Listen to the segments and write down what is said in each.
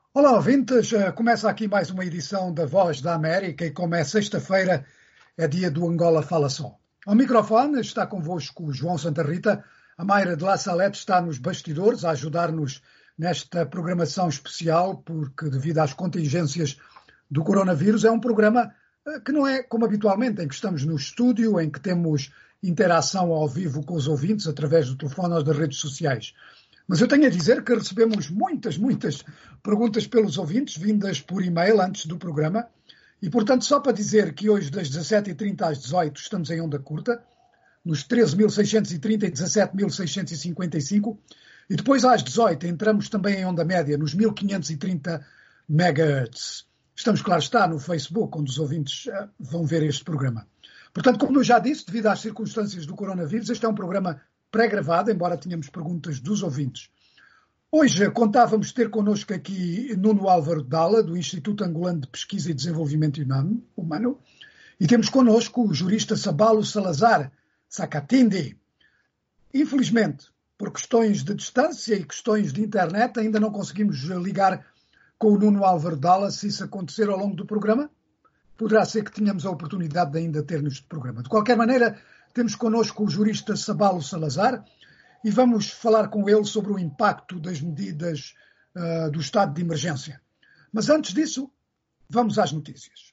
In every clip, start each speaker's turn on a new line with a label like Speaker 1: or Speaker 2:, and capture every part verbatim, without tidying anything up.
Speaker 1: Olá, ouvintes. Eh, Começa aqui mais uma edição da Voz da América e como é sexta-feira, é dia do Angola Fala Só. Ao microfone está convosco o João Santa Rita. A Mayra de La Salete está nos bastidores a ajudar-nos nesta programação especial, porque devido às contingências do coronavírus é um programa eh, que não é como habitualmente, em que estamos no estúdio, em que temos interação ao vivo com os ouvintes através do telefone ou das redes sociais. Mas eu tenho a dizer que recebemos muitas, muitas perguntas pelos ouvintes, vindas por e-mail antes do programa. E, portanto, só para dizer que hoje, das dezassete e trinta às dezoito, estamos em onda curta, nos treze mil seiscentos e trinta e dezassete mil seiscentos e cinquenta e cinco. E depois, às dezoito, entramos também em onda média, nos mil quinhentos e trinta megahertz. Estamos, claro está, no Facebook, onde os ouvintes uh, vão ver este programa. Portanto, como eu já disse, devido às circunstâncias do coronavírus, este é um programa pré-gravado, embora tenhamos perguntas dos ouvintes. Hoje contávamos ter connosco aqui Nuno Álvaro Dalla, do Instituto Angolano de Pesquisa e Desenvolvimento Humano, e temos connosco o jurista Sabalo Salazar Sakatindi. Infelizmente, por questões de distância e questões de internet, ainda não conseguimos ligar com o Nuno Álvaro Dalla. Se isso acontecer ao longo do programa, poderá ser que tenhamos a oportunidade de ainda ter neste programa. De qualquer maneira, temos connosco o jurista Sabalo Salazar e vamos falar com ele sobre o impacto das medidas uh, do estado de emergência. Mas antes disso, vamos às notícias.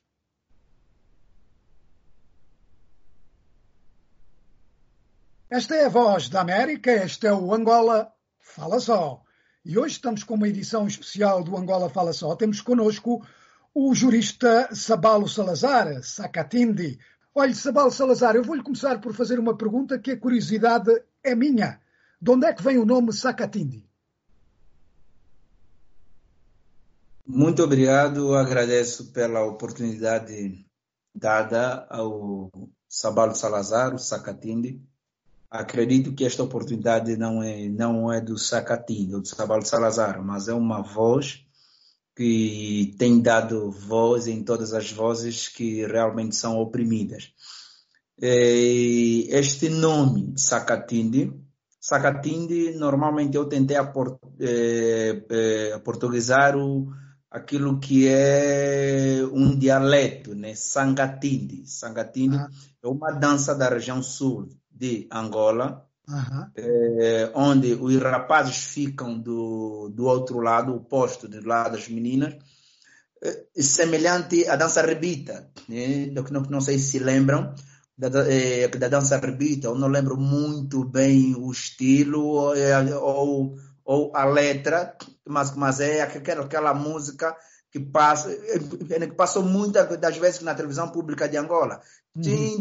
Speaker 1: Esta é a Voz da América, este é o Angola Fala Só. E hoje estamos com uma edição especial do Angola Fala Só. Temos connosco o jurista Sabalo Salazar Sakatindi. Olha, Sabalo Salazar, eu vou-lhe começar por fazer uma pergunta que a curiosidade é minha. De onde é que vem o nome Sakatindi?
Speaker 2: Muito obrigado, agradeço pela oportunidade dada ao Sabalo Salazar, o Sakatindi. Acredito que esta oportunidade não é, não é do Sakatindi, ou do Sabalo Salazar, mas é uma voz que tem dado voz em todas as vozes que realmente são oprimidas. Este nome, Sakatindi, Sakatindi, normalmente eu tentei aport, é, é, aportuguesar o, aquilo que é um dialeto, né? Sangatindi. Sangatindi ah. é uma dança da região sul de Angola, Uhum. É, onde os rapazes ficam do, do outro lado, oposto do lado das meninas, é, semelhante à dança rebita, né? não, não sei se lembram da, é, da dança rebita, eu não lembro muito bem o estilo ou, ou a letra, mas, mas é aquela, aquela música que passa, que passou muitas das vezes na televisão pública de Angola. Uhum.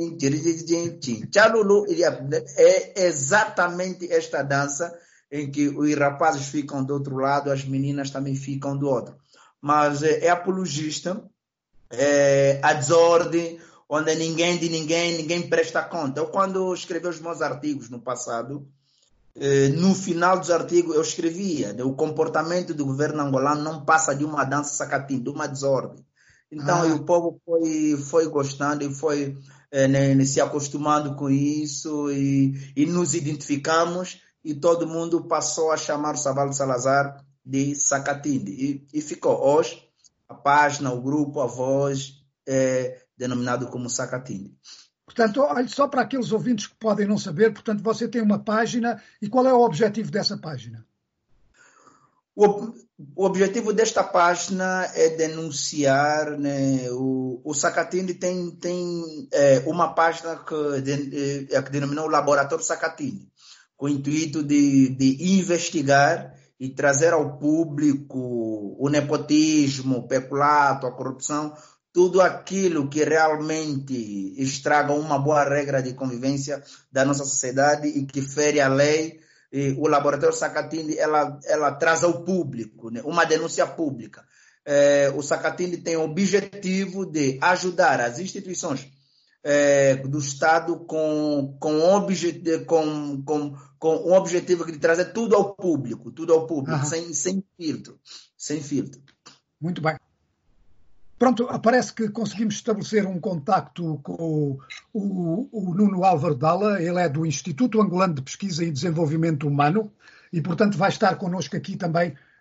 Speaker 2: É exatamente esta dança em que os rapazes ficam do outro lado, as meninas também ficam do outro. Mas é apologista, é a desordem, onde ninguém de ninguém, ninguém presta conta. Eu, quando escrevi os meus artigos no passado, no final dos artigos eu escrevia: o comportamento do governo angolano não passa de uma dança Sakatindi, de uma desordem. Então, ah. o povo foi, foi gostando e foi é, né, se acostumando com isso e, e nos identificamos e todo mundo passou a chamar o Sabalo Salazar de Sakatindi. E, e ficou hoje a página, o grupo, a voz, é, denominado como Sakatindi.
Speaker 1: Portanto, olha, só para aqueles ouvintes que podem não saber, portanto, você tem uma página e qual é o objetivo dessa página?
Speaker 2: O, o objetivo desta página é denunciar, né, o, o Sakatindi tem, tem é, uma página que, de, é, que denominou o Laboratório Sakatindi, com o intuito de, de investigar e trazer ao público o nepotismo, o peculato, a corrupção, tudo aquilo que realmente estraga uma boa regra de convivência da nossa sociedade e que fere a lei. E o Laboratório Sakatindi, ela, ela traz ao público, né, uma denúncia pública. É, o Sakatindi tem o objetivo de ajudar as instituições é, do Estado com, com, obje, com, com, com o objetivo de trazer tudo ao público, tudo ao público, sem, sem filtro, sem filtro.
Speaker 1: Muito bem. Pronto, parece que conseguimos estabelecer um contacto com o, o, o Nuno Álvaro Dalla. Ele é do Instituto Angolano de Pesquisa e Desenvolvimento Humano e, portanto, vai estar connosco aqui também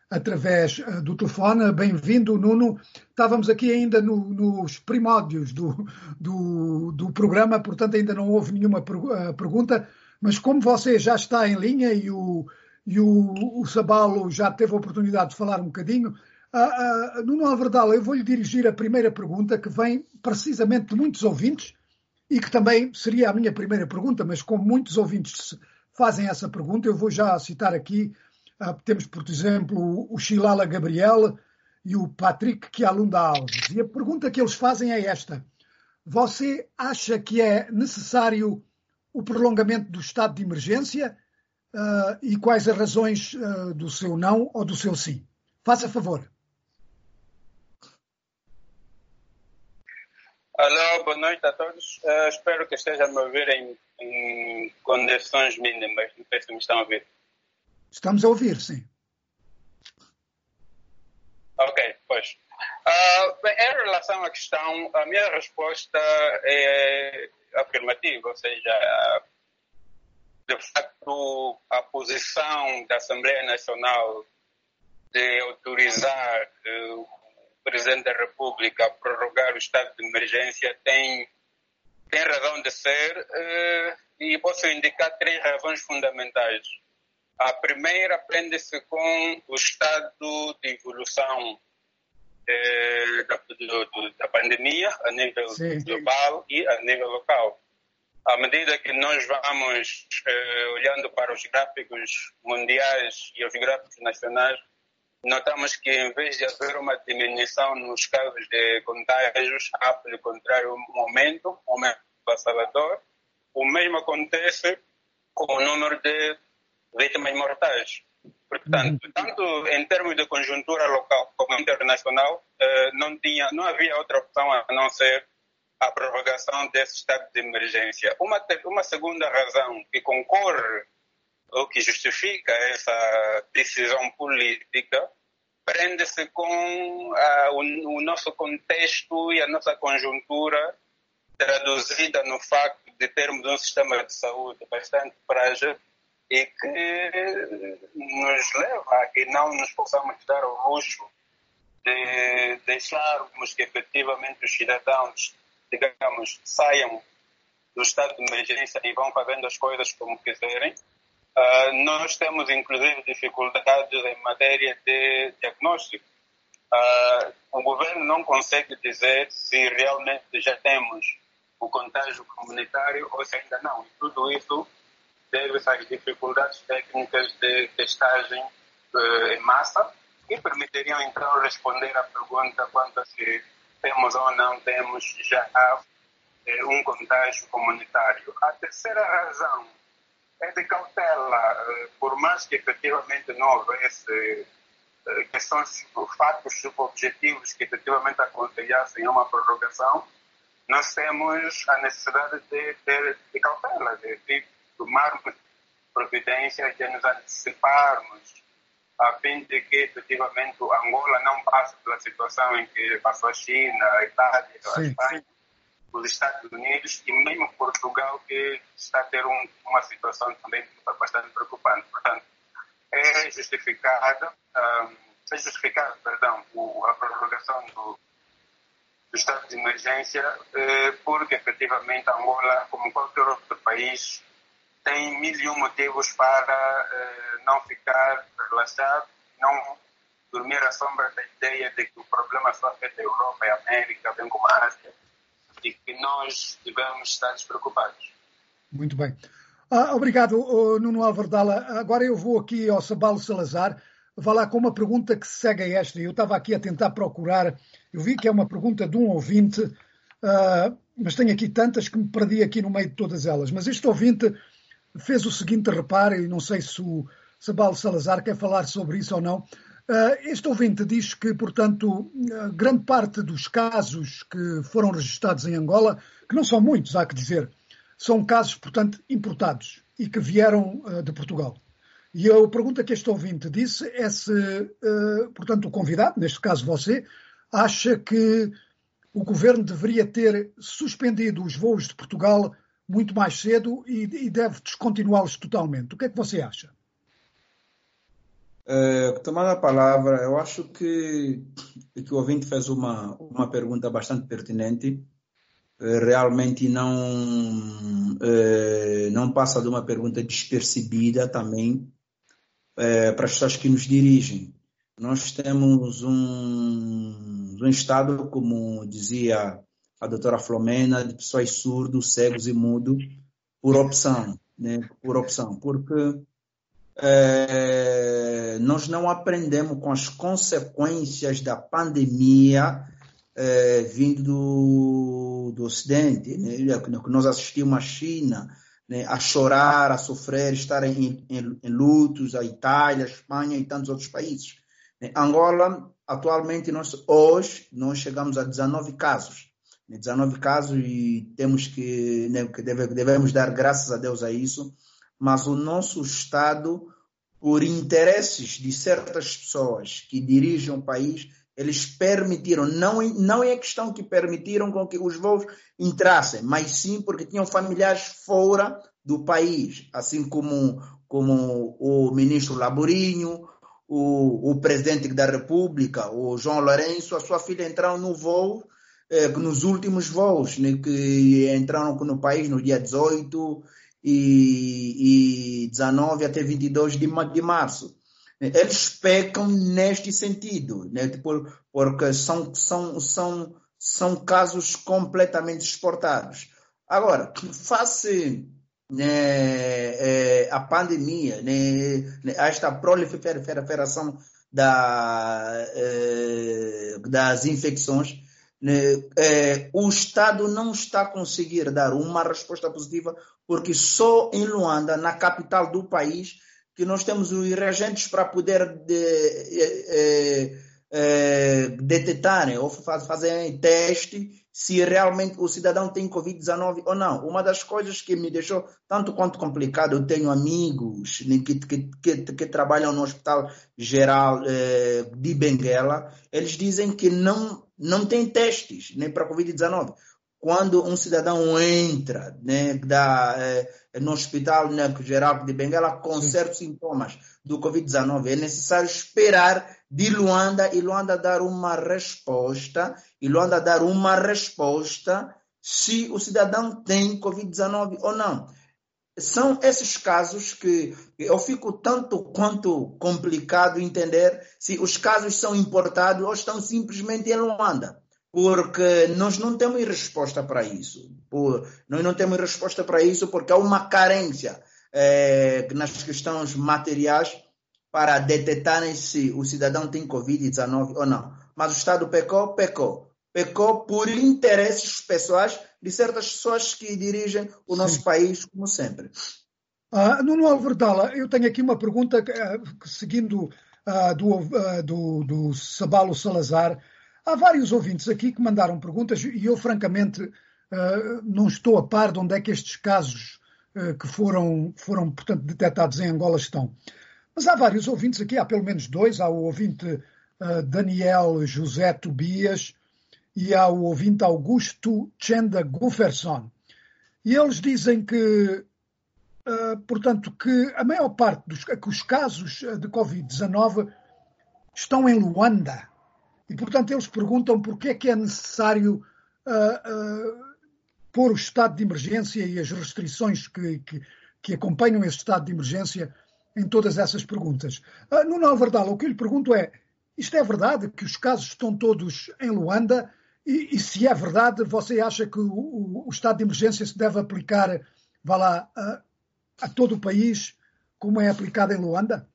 Speaker 1: através do telefone. Bem-vindo, Nuno. Estávamos aqui ainda no, nos primórdios do, do, do programa, portanto ainda não houve nenhuma pergunta, mas como você já está em linha e o, e o, o Sabalo já teve a oportunidade de falar um bocadinho, uh, uh, Nuno Alverdal, eu vou-lhe dirigir a primeira pergunta, que vem precisamente de muitos ouvintes, e que também seria a minha primeira pergunta, mas como muitos ouvintes fazem essa pergunta, eu vou já citar aqui. Uh, temos, por exemplo, o Chilala Gabriel e o Patrick Quialunda Alves. E a pergunta que eles fazem é esta. Você acha que é necessário o prolongamento do estado de emergência uh, e quais as razões uh, do seu não ou do seu sim? Faça favor.
Speaker 3: Alô, boa noite a todos. Uh, espero que estejam a me ouvir em, em condições mínimas. Não sei se me estão a ouvir.
Speaker 1: Estamos a ouvir, sim. Ok,
Speaker 3: pois. Uh, bem, em relação à questão, a minha resposta é afirmativa, ou seja, de facto, a posição da Assembleia Nacional de autorizar uh, o Presidente da República a prorrogar o estado de emergência tem, tem razão de ser uh, e posso indicar três razões fundamentais. A primeira prende-se com o estado de evolução eh, da, do, da pandemia a nível Sim. global e a nível local. À medida que nós vamos eh, olhando para os gráficos mundiais e os gráficos nacionais, notamos que em vez de haver uma diminuição nos casos de contágios, há, pelo contrário, um aumento, um aumento avassalador. O mesmo acontece com o número de vítimas mortais. Portanto, uhum. tanto em termos de conjuntura local como internacional, eh, não, tinha, não havia outra opção a não ser a prorrogação desse estado de emergência. Uma, uma segunda razão que concorre ou que justifica essa decisão política prende-se com a, o, o nosso contexto e a nossa conjuntura traduzida no facto de termos um sistema de saúde bastante frágil e que nos leva a que não nos possamos dar o luxo de deixarmos que efetivamente os cidadãos, digamos, saiam do estado de emergência e vão fazendo as coisas como quiserem. Uh, nós temos, inclusive, dificuldades em matéria de diagnóstico. Uh, o governo não consegue dizer se realmente já temos o contágio comunitário ou se ainda não. E tudo isso deve-se às dificuldades técnicas de testagem uh, em massa que permitiriam, então, responder à pergunta quanto a se temos ou não temos já uh, um contágio comunitário. A terceira razão é de cautela, uh, por mais que efetivamente não houvesse uh, questões, fatos subobjetivos que efetivamente aconselhassem uma prorrogação, nós temos a necessidade de ter de cautela, de, de tomarmos providências, de nos anteciparmos, a fim de que, efetivamente, Angola não passe pela situação em que passou a China, a Itália, a Espanha, os Estados Unidos e mesmo Portugal, que está a ter um, uma situação também bastante preocupante. Portanto, é justificada, um, é justificada, perdão, o, a prorrogação do do estado de emergência, eh, porque efetivamente Angola, como qualquer outro país, tem mil e um motivos para eh, não ficar relaxado, não dormir à sombra da ideia de que o problema só afeta a Europa e a América, bem como a Ásia, e que nós devemos estar despreocupados.
Speaker 1: Muito bem. Ah, obrigado, Nuno Alverdal. Agora eu vou aqui ao Sabalo Salazar. Vá lá com uma pergunta que segue a esta. Eu estava aqui a tentar procurar, eu vi que é uma pergunta de um ouvinte, uh, mas tenho aqui tantas que me perdi aqui no meio de todas elas. Mas este ouvinte fez o seguinte reparo, e não sei se o Sabalo Salazar quer falar sobre isso ou não. Uh, este ouvinte diz que, portanto, grande parte dos casos que foram registados em Angola, que não são muitos, há que dizer, são casos, portanto, importados e que vieram uh, de Portugal. E a pergunta que este ouvinte disse é se, uh, portanto, o convidado, neste caso você, acha que o governo deveria ter suspendido os voos de Portugal muito mais cedo e, e deve descontinuá-los totalmente. O que é que você acha?
Speaker 2: Uh, tomando a palavra, eu acho que, que o ouvinte fez uma, uma pergunta bastante pertinente. Uh, realmente não, uh, não passa de uma pergunta despercebida também uh, para as pessoas que nos dirigem. Nós temos um, um Estado, como dizia a doutora Flomena, de pessoas surdos, cegos e mudos, por opção, né? Por opção, porque É, nós não aprendemos com as consequências da pandemia é, vindo do, do Ocidente, né? Que nós assistimos a China, né? A chorar, a sofrer, estar em, em, em lutos, a Itália, a Espanha e tantos outros países. Né? Angola, atualmente, nós, hoje, nós chegamos a dezenove casos. Né? dezenove casos e temos que, né, que deve, devemos dar graças a Deus a isso. Mas o nosso Estado, por interesses de certas pessoas que dirigem o país, eles permitiram, não, não é questão que permitiram com que os voos entrassem, mas sim porque tinham familiares fora do país, assim como, como o ministro Laborinho, o, o presidente da República, o João Lourenço, a sua filha entraram no voo, eh, nos últimos voos, né, que entraram no país no dia dezoito e, e dezenove até vinte e dois de, de março. Eles pecam neste sentido, né? Por, porque são, são, são, são casos completamente exportados. Agora, face né, é, a pandemia, né, esta proliferação da, é, das infecções, É, o Estado não está a conseguir dar uma resposta positiva, porque só em Luanda, na capital do país, que nós temos os reagentes para poder de, é, é, detectarem ou fazerem teste se realmente o cidadão tem covid dezenove ou não. Uma das coisas que me deixou tanto quanto complicado, eu tenho amigos que, que, que, que trabalham no Hospital Geral é, de Benguela, eles dizem que não não tem testes nem para covid dezenove. Quando um cidadão entra né, da, eh, no Hospital né, Geral de Benguela com Sim. certos sintomas do covid dezenove, é necessário esperar de Luanda e Luanda dar uma resposta, e Luanda dar uma resposta se o cidadão tem covid dezenove ou não. São esses casos que eu fico tanto quanto complicado entender se os casos são importados ou estão simplesmente em Luanda, porque nós não temos resposta para isso. Por, nós não temos resposta para isso porque há uma carência é, nas questões materiais para detectarem se o cidadão tem covid dezenove ou não. Mas o Estado pecou, pecou. Pecou por interesses pessoais de certas pessoas que dirigem o Sim. nosso país, como sempre.
Speaker 1: Uh, Nuno Alverdala, eu tenho aqui uma pergunta uh, seguindo uh, do, uh, do, do Sabalo Salazar. Há vários ouvintes aqui que mandaram perguntas e eu, francamente, uh, não estou a par de onde é que estes casos uh, que foram, foram portanto, detectados em Angola estão. Mas há vários ouvintes aqui, há pelo menos dois. Há o ouvinte uh, Daniel José Tobias e há o ouvinte Augusto Chenda Guferson. E eles dizem que, uh, portanto, que a maior parte dos que os casos de covid dezenove estão em Luanda. E, portanto, eles perguntam porquê é que é necessário uh, uh, pôr o estado de emergência e as restrições que, que, que acompanham esse estado de emergência em todas essas perguntas. Uh, Nuno Alverdala, o que eu lhe pergunto é, isto é verdade que os casos estão todos em Luanda? E, e se é verdade, você acha que o, o, o estado de emergência se deve aplicar, vá lá, a, a todo o país, como é aplicado em Luanda?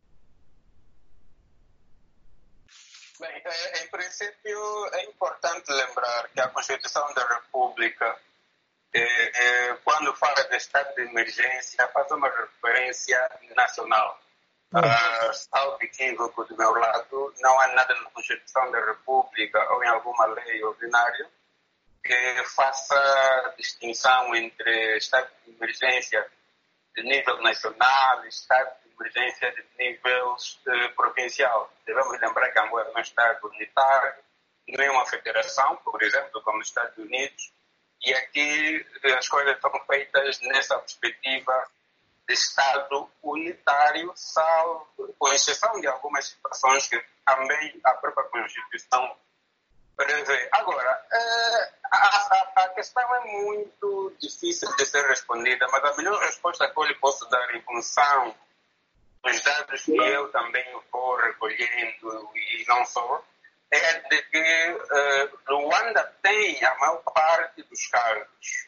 Speaker 3: Bem, em princípio, é importante lembrar que a Constituição da República, é, é, quando fala de estado de emergência, faz uma referência nacional. Uh, salvo equívoco do meu lado, não há nada na Constituição da República ou em alguma lei ordinária que faça distinção entre estado de emergência de nível nacional e estado de emergência de nível uh, provincial. Devemos lembrar que Angola é um estado unitário, não é uma federação, por exemplo, como os Estados Unidos, e aqui as coisas estão feitas nessa perspectiva de Estado unitário, salvo, com exceção de algumas situações que também a própria Constituição prevê. Agora, a, a, a questão é muito difícil de ser respondida, mas a melhor resposta que eu lhe posso dar em função dos dados que eu também vou recolhendo e não só, é de que uh, Luanda tem a maior parte dos casos.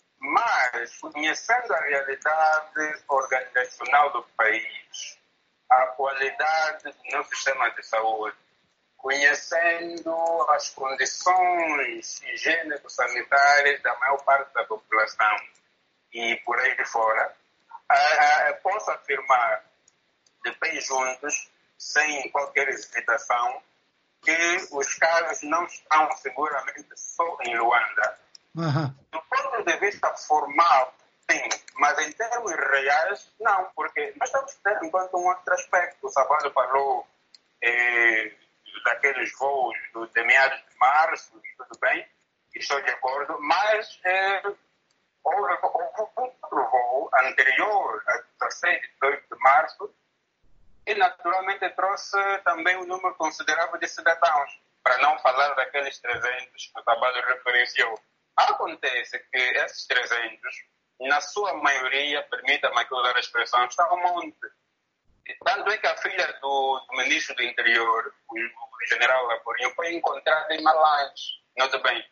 Speaker 3: Mas, conhecendo a realidade organizacional do país, a qualidade do nosso sistema de saúde, conhecendo as condições higiênico-sanitárias da maior parte da população e por aí fora, uh, posso afirmar, de pés juntos, sem qualquer hesitação, que os casos não estão seguramente só em Luanda.
Speaker 1: Uhum.
Speaker 3: Do ponto de vista formal, sim, mas em termos reais, não, porque nós temos que ter em conta um outro aspecto. O Sabalho falou eh, daqueles voos do, de meados de março, e tudo bem, estou de acordo, mas eh, houve, houve outro voo anterior, a dezesseis e dezoito de março, e naturalmente trouxe também um número considerável de cidadãos, para não falar daqueles trezentos que o Sabalho referenciou. Acontece que esses trezentos, na sua maioria, permita-me que usar a expressão, estão ao monte. E tanto é que a filha do, do ministro do Interior, o, o general Laporinho, foi encontrada em Malange. Nota bem.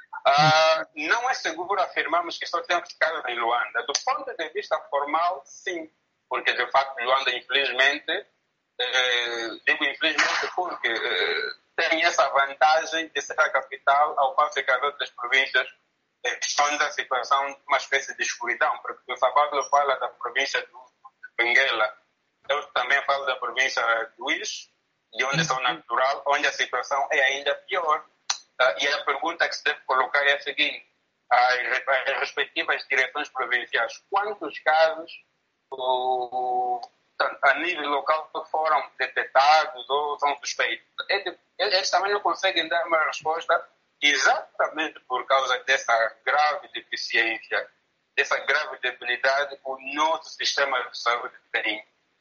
Speaker 3: Ah, não é seguro afirmarmos que só temos casos em Luanda. Do ponto de vista formal, sim. Porque, de facto, Luanda, infelizmente, eh, digo infelizmente porque... Eh, tem essa vantagem de ser a capital, ao passo que as outras províncias eh, estão na situação de uma espécie de escuridão, porque o Sabalho fala da província do, de Benguela, eu também falo da província de Luís, de onde sou natural, onde a situação é ainda pior. Uh, e a pergunta que se deve colocar é a seguinte: as, as respectivas direções provinciais, quantos casos o, a nível local foram detectados ou são suspeitos? Eles também não conseguem dar uma resposta exatamente por causa dessa grave deficiência, dessa grave debilidade que o nosso sistema de saúde tem.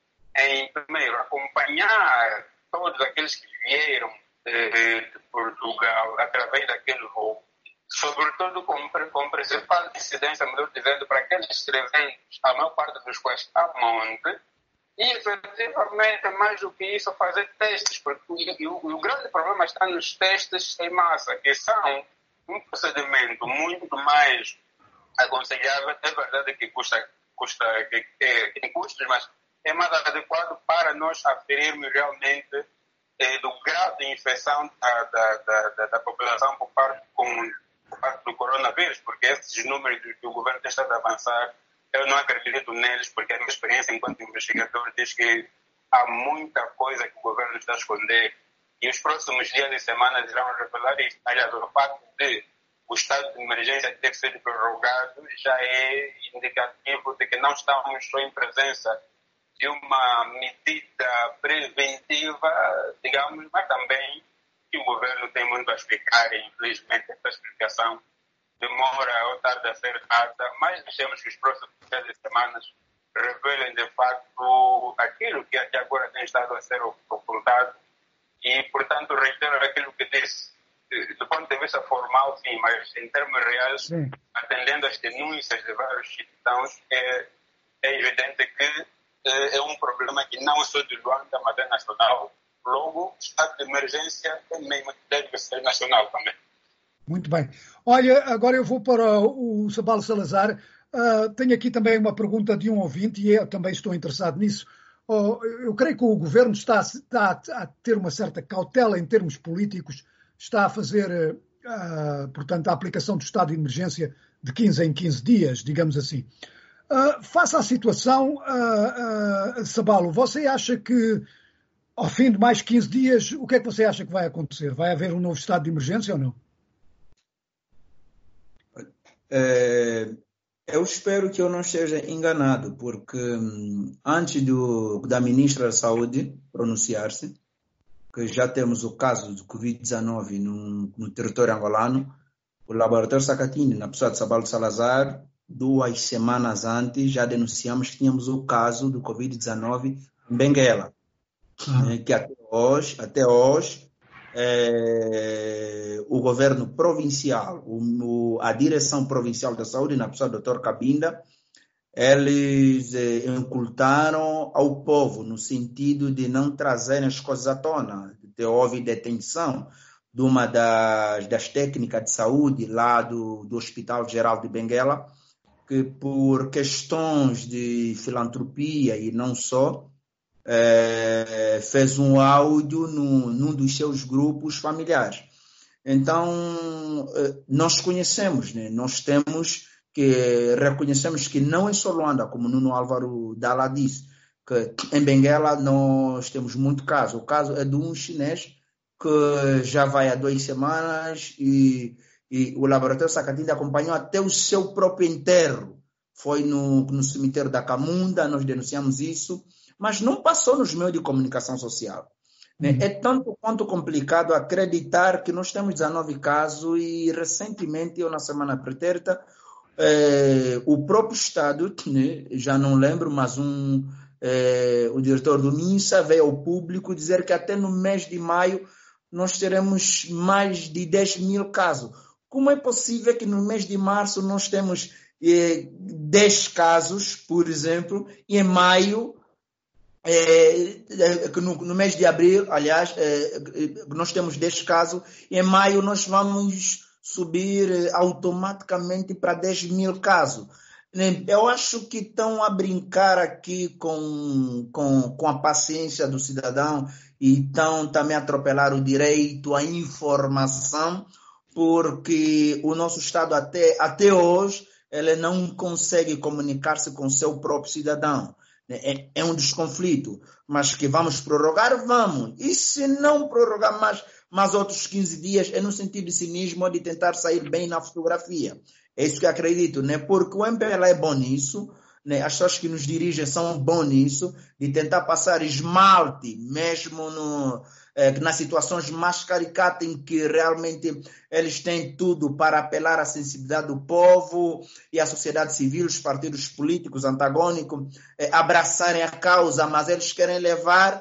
Speaker 3: Em, primeiro, acompanhar todos aqueles que vieram de, de Portugal através daquele voo, sobretudo com, com principal incidência, melhor dizendo, para aqueles trezentos, a maior parte dos quais está a monte, e, efetivamente, mais do que isso, fazer testes, porque o, o, o grande problema está nos testes em massa, que são um procedimento muito mais aconselhável. É verdade que custa, custa que, que, tem custos, mas é mais adequado para nós aferirmos realmente eh, do grau de infecção da, da, da, da população por parte, com, por parte do coronavírus, porque esses números que o governo tem estado a avançar, eu não acredito neles, porque a minha experiência enquanto investigador diz que há muita coisa que o governo está a esconder e os próximos dias e semanas irão revelar isso. Aliás, o facto de o estado de emergência ter sido prorrogado já é indicativo de que não estamos só em presença de uma medida preventiva, digamos, mas também que o governo tem muito a explicar e, infelizmente, essa explicação demora ou tarde a ser dada, mas deixemos que os próximos dias e semanas revelem, de facto, aquilo que até agora tem estado a ser ocultado e, portanto, reitero aquilo que disse. Do ponto de vista formal, sim, mas em termos reais, sim, atendendo às denúncias de vários cidadãos, é, é evidente que é, é um problema que não é só de Luanda, mas é nacional. Logo, o estado de emergência é mesmo, deve ser nacional também.
Speaker 1: Muito bem. Olha, agora eu vou para o Sabalho Salazar. Uh, tenho aqui também uma pergunta de um ouvinte e eu também estou interessado nisso. Oh, eu creio que o governo está, está a ter uma certa cautela em termos políticos, está a fazer, uh, portanto, a aplicação do estado de emergência de quinze em quinze dias, digamos assim. Uh, face à situação, uh, uh, Sabalho, você acha que ao fim de mais quinze dias, o que é que você acha que vai acontecer? Vai haver um novo estado de emergência ou não?
Speaker 2: É, eu espero que eu não esteja enganado, porque antes do, da ministra da Saúde pronunciar-se, que já temos o caso do covid dezenove no, no território angolano, o laboratório Sacatini, na pessoa de Sabalho Salazar, duas semanas antes, já denunciamos que tínhamos o caso do covid dezenove em Benguela, uhum. né, que até hoje, até hoje é, o governo provincial, o, a direção provincial da saúde, na pessoa do doutor Cabinda, eles eh, incultaram ao povo no sentido de não trazerem as coisas à tona. Houve detenção de uma das, das técnicas de saúde lá do, do Hospital Geral de Benguela, que por questões de filantropia e não só, eh, fez um áudio no, num dos seus grupos familiares. Então, eh, nós conhecemos, né? Nós temos... que reconhecemos que não é só Luanda, como Nuno Álvaro Dalla disse, que em Benguela nós temos muito caso. O caso é de um chinês que já vai há duas semanas e, e o laboratório Sacatinde acompanhou até o seu próprio enterro. Foi no, no cemitério da Camunda, nós denunciamos isso, mas não passou nos meios de comunicação social. Uhum. É tanto quanto complicado acreditar que nós temos dezenove casos e recentemente, eu na semana pretérita, É, o próprio Estado, né, já não lembro, mas um, é, o diretor do MINSA veio ao público dizer que até no mês de maio nós teremos mais de dez mil casos. Como é possível que no mês de março nós temos é, dez casos, por exemplo, e em maio, é, no, no mês de abril, aliás, é, nós temos dez casos, e em maio nós vamos subir automaticamente para dez mil casos. Eu acho que estão a brincar aqui com, com, com a paciência do cidadão e estão também a atropelar o direito à informação, porque o nosso Estado até, até hoje ele não consegue comunicar-se com o seu próprio cidadão. É, é um desconflito, mas que vamos prorrogar, vamos. E se não prorrogar mais, mais outros quinze dias, é no sentido de cinismo de tentar sair bem na fotografia. É isso que eu acredito, né? Porque o M P L A é bom nisso, né? As pessoas que nos dirigem são bons nisso, de tentar passar esmalte, mesmo no, eh, nas situações mais caricatas em que realmente eles têm tudo para apelar à sensibilidade do povo e à sociedade civil, os partidos políticos antagônicos, eh, abraçarem a causa, mas eles querem levar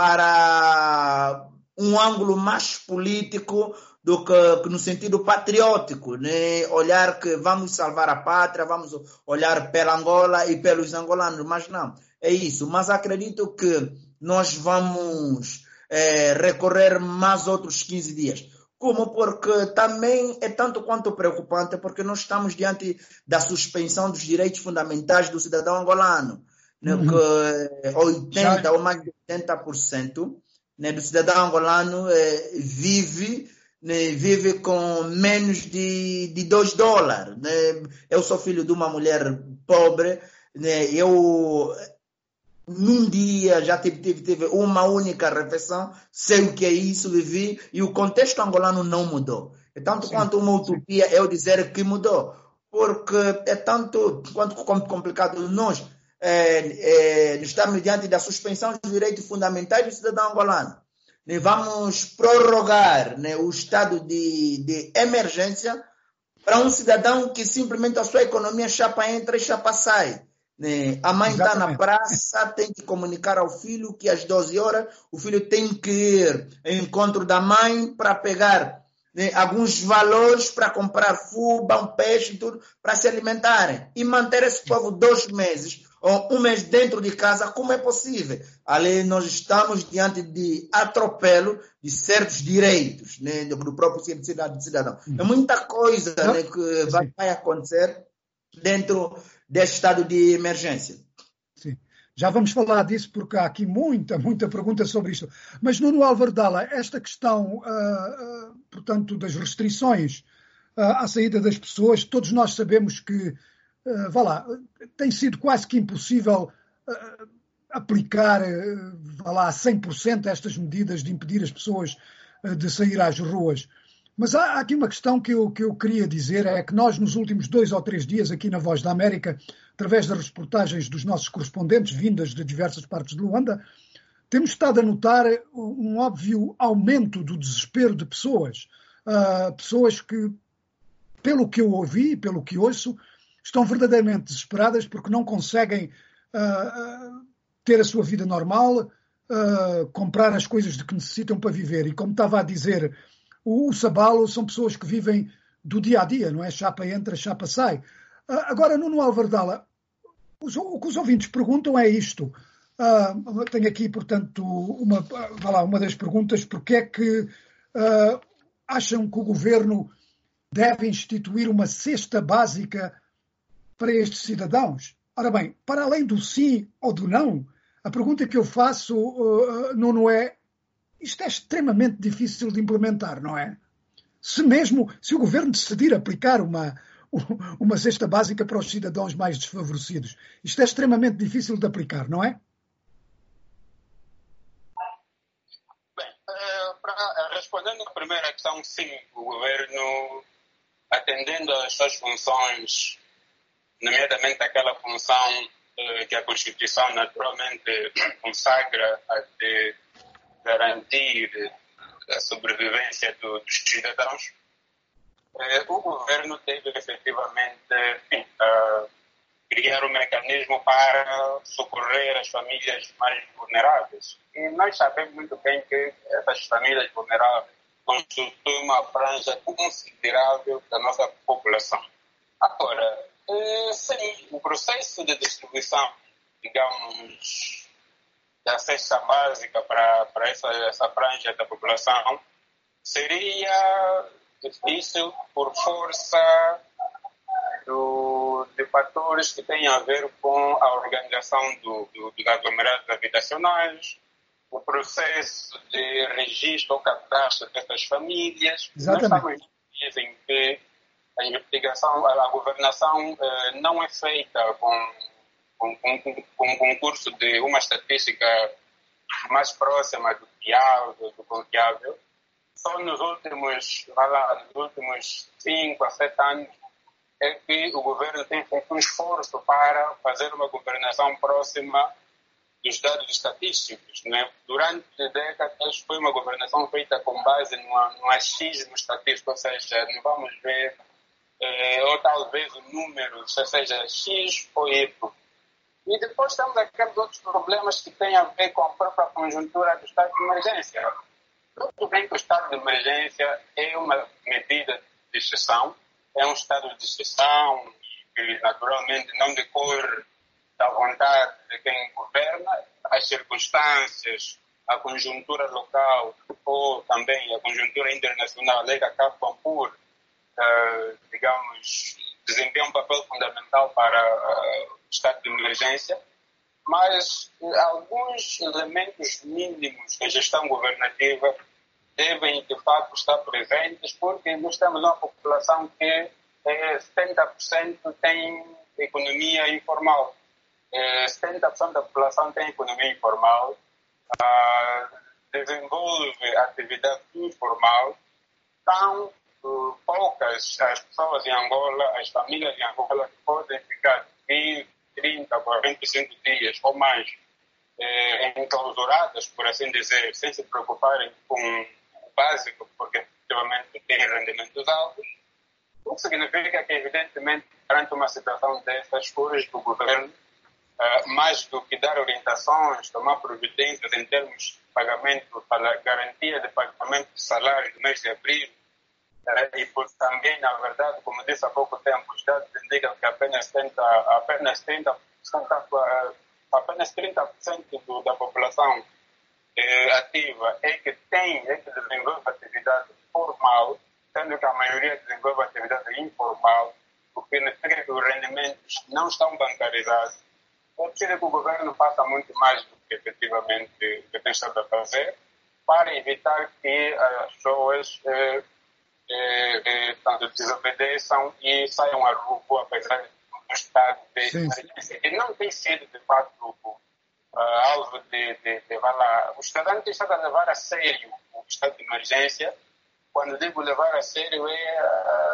Speaker 2: para um ângulo mais político do que, que no sentido patriótico, né? Olhar que vamos salvar a pátria, vamos olhar pela Angola e pelos angolanos, mas não, é isso. Mas acredito que nós vamos é, recorrer mais outros quinze dias. Como? Porque também é tanto quanto preocupante, porque nós estamos diante da suspensão dos direitos fundamentais do cidadão angolano, né? Uhum. Que oitenta Já... ou mais de oitenta por cento, né, do cidadão angolano é, vive... vive com menos de, de dois dólares. Né? Eu sou filho de uma mulher pobre. Né? Eu, num dia, já tive, tive, tive uma única refeição, sei o que é isso, vivi, e o contexto angolano não mudou. É tanto sim, quanto uma utopia sim. eu dizer que mudou, porque é tanto quanto complicado nós é, é, estarmos diante da suspensão dos direitos fundamentais do cidadão angolano. Vamos prorrogar, né, o estado de, de emergência para um cidadão que simplesmente a sua economia chapa entra e chapa sai. Né? A mãe está na praça, tem que comunicar ao filho que às doze horas o filho tem que ir ao encontro da mãe para pegar, né, alguns valores para comprar fuba, um peixe, tudo, para se alimentarem. E manter esse povo dois meses ou um mês dentro de casa, como é possível? Ali nós estamos diante de atropelo de certos direitos, né, do próprio cidadão. É muita coisa, né, que vai, vai acontecer dentro deste estado de emergência.
Speaker 1: Sim. Já vamos falar disso, porque há aqui muita, muita pergunta sobre isto. Mas, Nuno Álvaro Dalla, esta questão, uh, uh, portanto, das restrições uh, à saída das pessoas, todos nós sabemos que Uh, vá lá, tem sido quase que impossível uh, aplicar uh, vá lá, a cem por cento estas medidas de impedir as pessoas uh, de sair às ruas. Mas há, há aqui uma questão que eu, que eu queria dizer, é que nós nos últimos dois ou três dias aqui na Voz da América, através das reportagens dos nossos correspondentes vindas de diversas partes de Luanda, temos estado a notar um óbvio aumento do desespero de pessoas. Uh, pessoas que, pelo que eu ouvi, pelo que ouço, estão verdadeiramente desesperadas porque não conseguem uh, ter a sua vida normal, uh, comprar as coisas de que necessitam para viver. E como estava a dizer o, o Sabalo, são pessoas que vivem do dia a dia, não é? Chapa entra, chapa sai. Uh, agora, Nuno Alvardala, os, o que os ouvintes perguntam é isto. Uh, tenho aqui, portanto, uma, vá lá, uma das perguntas: porque é que uh, acham que o governo deve instituir uma cesta básica para estes cidadãos? Ora bem, para além do sim ou do não, a pergunta que eu faço, uh, Nuno, é: isto é extremamente difícil de implementar, não é? Se mesmo, se o governo decidir aplicar uma, uma cesta básica para os cidadãos mais desfavorecidos, isto é extremamente difícil de aplicar, não é?
Speaker 3: Bem, para, respondendo à primeira questão, sim, o governo, atendendo às suas funções, nomeadamente aquela função eh, que a Constituição naturalmente consagra a de garantir a sobrevivência do, dos cidadãos, eh, o governo deve efetivamente enfim, uh, criar um mecanismo para socorrer as famílias mais vulneráveis. E nós sabemos muito bem que essas famílias vulneráveis constituem uma franja considerável da nossa população. Agora, eh, sim, o processo de distribuição, digamos, da cesta básica para, para essa, essa franja da população seria difícil por força do, de fatores que têm a ver com a organização do, do, dos aglomerados habitacionais, o processo de registro ou cadastro dessas famílias.
Speaker 1: Exatamente.
Speaker 3: Nós estamos em que a investigação, a, a governação eh, não é feita com, com, com, com um concurso de uma estatística mais próxima do fiável, do confiável. Só nos últimos, vai lá, nos últimos cinco a sete anos é que o governo tem feito um esforço para fazer uma governação próxima dos dados estatísticos, né? Durante décadas foi uma governação feita com base no achismo estatístico, ou seja, não vamos ver, eh, ou talvez o número, ou seja, X ou Y. E depois temos aqueles outros problemas que têm a ver com a própria conjuntura do estado de emergência. Tudo bem que o estado de emergência é uma medida de exceção, é um estado de exceção que naturalmente não decorre da vontade de quem governa, as circunstâncias, a conjuntura local ou também a conjuntura internacional é que acabam por, uh, digamos, desempenhar um papel fundamental para uh, o estado de emergência, mas uh, alguns elementos mínimos da gestão governativa devem, de fato, estar presentes, porque nós temos uma população que é, setenta por cento tem economia informal. É, setenta por cento da população tem economia informal, ah, desenvolve atividade informal. São uh, poucas as pessoas em Angola, as famílias em Angola, que podem ficar vinte, trinta, quarenta e cinco dias ou mais eh, enclausuradas, por assim dizer, sem se preocuparem com o básico, porque efetivamente têm rendimentos altos. O que significa que, evidentemente, perante uma situação dessas, cores do governo, Uh, mais do que dar orientações, tomar providências em termos de pagamento, para garantia de pagamento de salário do mês de abril, uh, e por também, na verdade, como disse há pouco tempo, os dados indicam que apenas trinta, apenas trinta, uh, apenas trinta por cento do, da população uh, ativa é que tem, é que desenvolve atividade formal, sendo que a maioria desenvolve atividade informal, o que significa que os rendimentos não estão bancarizados. É preciso que o governo faça muito mais do que efetivamente tem estado a fazer para evitar que as pessoas eh, eh, eh, tanto desobedeçam e saiam à rua, apesar do estado de emergência, que não tem sido, de fato, uh, alvo de, de, de lá. O cidadão tem estado a levar a sério o estado de emergência. Quando digo levar a sério, é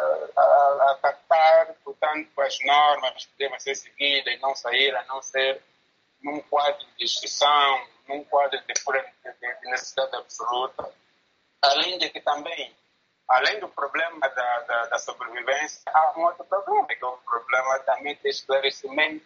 Speaker 3: acatar, portanto, as normas que devem ser seguidas e não sair a não ser num quadro de exceção, num quadro de, de, de necessidade absoluta. Além de que também além do problema da, da, da sobrevivência, há um outro problema, que é o problema também de esclarecimento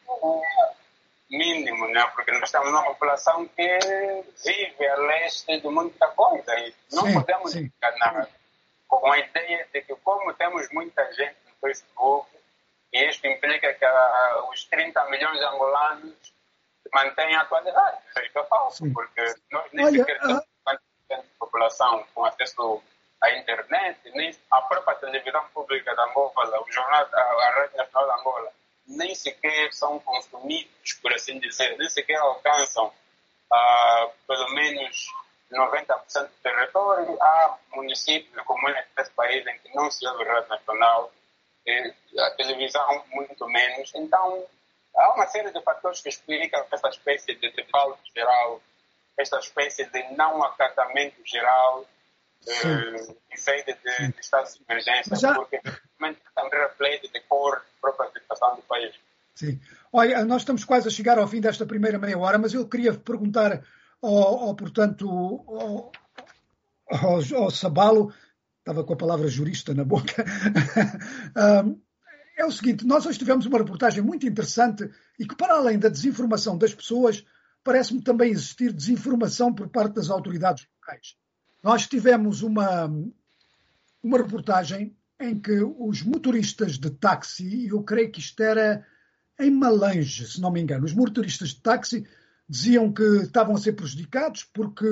Speaker 3: mínimo, né? Porque nós estamos numa população que vive a leste de muita coisa e não
Speaker 1: sim,
Speaker 3: podemos
Speaker 1: sim.
Speaker 3: enganar com a ideia de que, como temos muita gente no Facebook, e isto implica que uh, os trinta milhões de angolanos mantenham a atualidade. Isso é falso, sim. Porque nós nem
Speaker 1: Olha,
Speaker 3: sequer temos
Speaker 1: uh...
Speaker 3: de população com acesso à internet, nem a própria televisão pública da Angola, o jornal, a, a Rádio Nacional da Angola, nem sequer são consumidos, por assim dizer, nem sequer alcançam uh, pelo menos noventa por cento do território. Há municípios e comunidades desse país em que não se ouve Rádio Nacional, e a televisão muito menos. Então, há uma série de fatores que explicam essa espécie de default geral, esta espécie de não acatamento geral, de efeito de, de estado de emergência, já... porque realmente também reflete de cor a própria situação do país.
Speaker 1: Sim. Olha, nós estamos quase a chegar ao fim desta primeira meia hora, mas eu queria perguntar ao, ao portanto, ao, ao, ao Sabalo, estava com a palavra jurista na boca, um, é o seguinte, nós hoje tivemos uma reportagem muito interessante e que, para além da desinformação das pessoas, parece-me também existir desinformação por parte das autoridades locais. Nós tivemos uma, uma reportagem em que os motoristas de táxi, eu creio que isto era em Malange, se não me engano, os motoristas de táxi diziam que estavam a ser prejudicados porque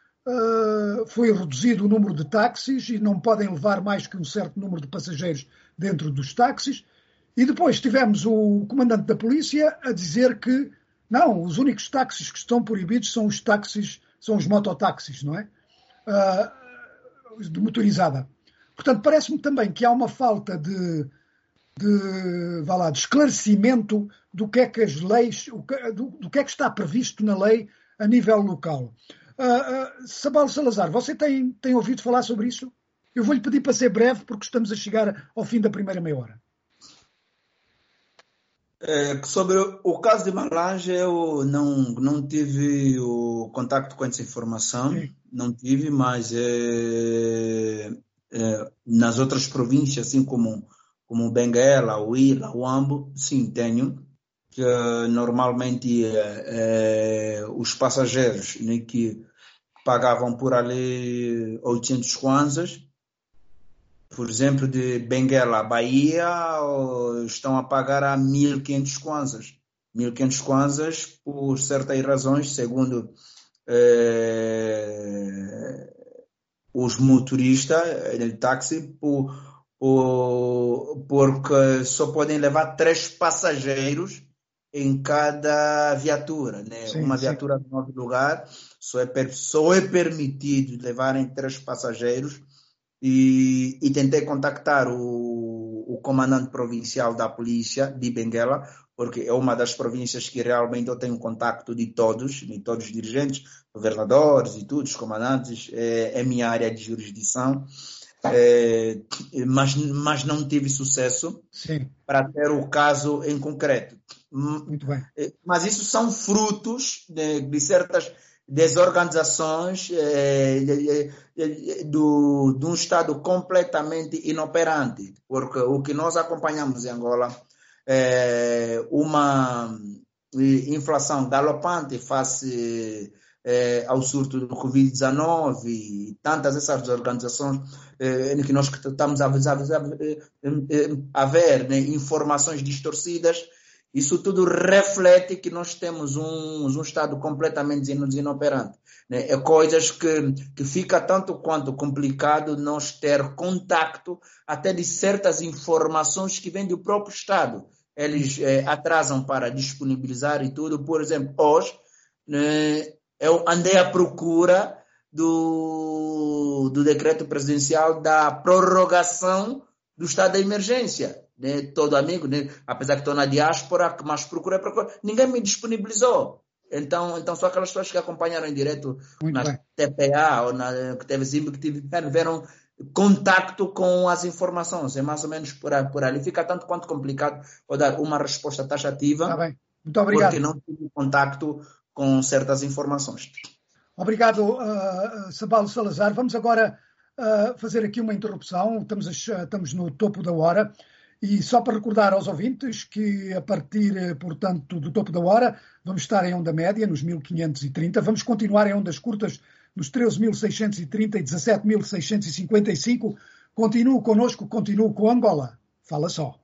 Speaker 1: uh, foi reduzido o número de táxis e não podem levar mais que um certo número de passageiros dentro dos táxis. E depois tivemos o comandante da polícia a dizer que não, os únicos táxis que estão proibidos são os táxis, são os mototáxis, não é? Uh, de motorizada. Portanto, parece-me também que há uma falta de, de, vá lá, de esclarecimento do que é que as leis, do, do que é que está previsto na lei a nível local. Uh, uh, Sabalo Salazar, você tem, tem ouvido falar sobre isso? Eu vou-lhe pedir para ser breve porque estamos a chegar ao fim da primeira meia hora.
Speaker 2: É, sobre o caso de Malange, eu não, não tive o contato com essa informação, sim. Não tive, mas é, é, nas outras províncias, assim como, como Benguela, Huila, Huambo, sim, tenho, que normalmente é, é, os passageiros, né, que pagavam por ali oitocentos kwanzas, por exemplo, de Benguela a Bahia, estão a pagar a mil e quinhentos kwanzas. mil e quinhentos kwanzas por certas razões, segundo eh, os motoristas de táxi, por, por, porque só podem levar três passageiros em cada viatura, né? Sim, uma viatura sim. de nove lugares, só é, só é permitido levarem três passageiros. E, e tentei contactar o, o comandante provincial da polícia de Benguela, porque é uma das províncias que realmente eu tenho contacto de todos, de todos os dirigentes, governadores e todos os comandantes, é, é minha área de jurisdição, é, mas, mas não tive sucesso
Speaker 1: Sim. Para
Speaker 2: ter o caso em concreto.
Speaker 1: Muito bem.
Speaker 2: Mas isso são frutos de, de certas desorganizações eh, de, de, do, de um Estado completamente inoperante, porque o que nós acompanhamos em Angola é uma inflação galopante face eh, ao surto do covid dezenove e tantas essas organizações eh, em que nós estamos a, a, a, a ver, né, informações distorcidas. Isso tudo reflete que nós temos um, um Estado completamente inoperante. Né? É coisas que, que fica tanto quanto complicado nós ter contacto até de certas informações que vêm do próprio Estado. Eles é, atrasam para disponibilizar e tudo. Por exemplo, hoje, né, eu andei à procura do, do decreto presidencial da prorrogação do estado da emergência. Né, todo amigo, né, apesar que estou na diáspora, mas procurei, procurei, ninguém me disponibilizou. Então, então só aquelas pessoas que acompanharam em direto muito na bem. T P A ou na que teve Zimbo, que tiveram contacto com as informações. É mais ou menos por, por ali. Fica tanto quanto complicado vou dar uma resposta taxativa.
Speaker 1: Tá bem. Muito obrigado.
Speaker 2: Porque não tive contacto com certas informações.
Speaker 1: Obrigado, uh, Sabalo Salazar. Vamos agora uh, fazer aqui uma interrupção, estamos, a, estamos no topo da hora, e só para recordar aos ouvintes que a partir, portanto, do topo da hora, vamos estar em onda média, nos mil quinhentos e trinta, vamos continuar em ondas curtas, nos treze mil seiscentos e trinta e dezassete mil seiscentos e cinquenta e cinco. Continuo connosco, continuo com Angola. Fala só.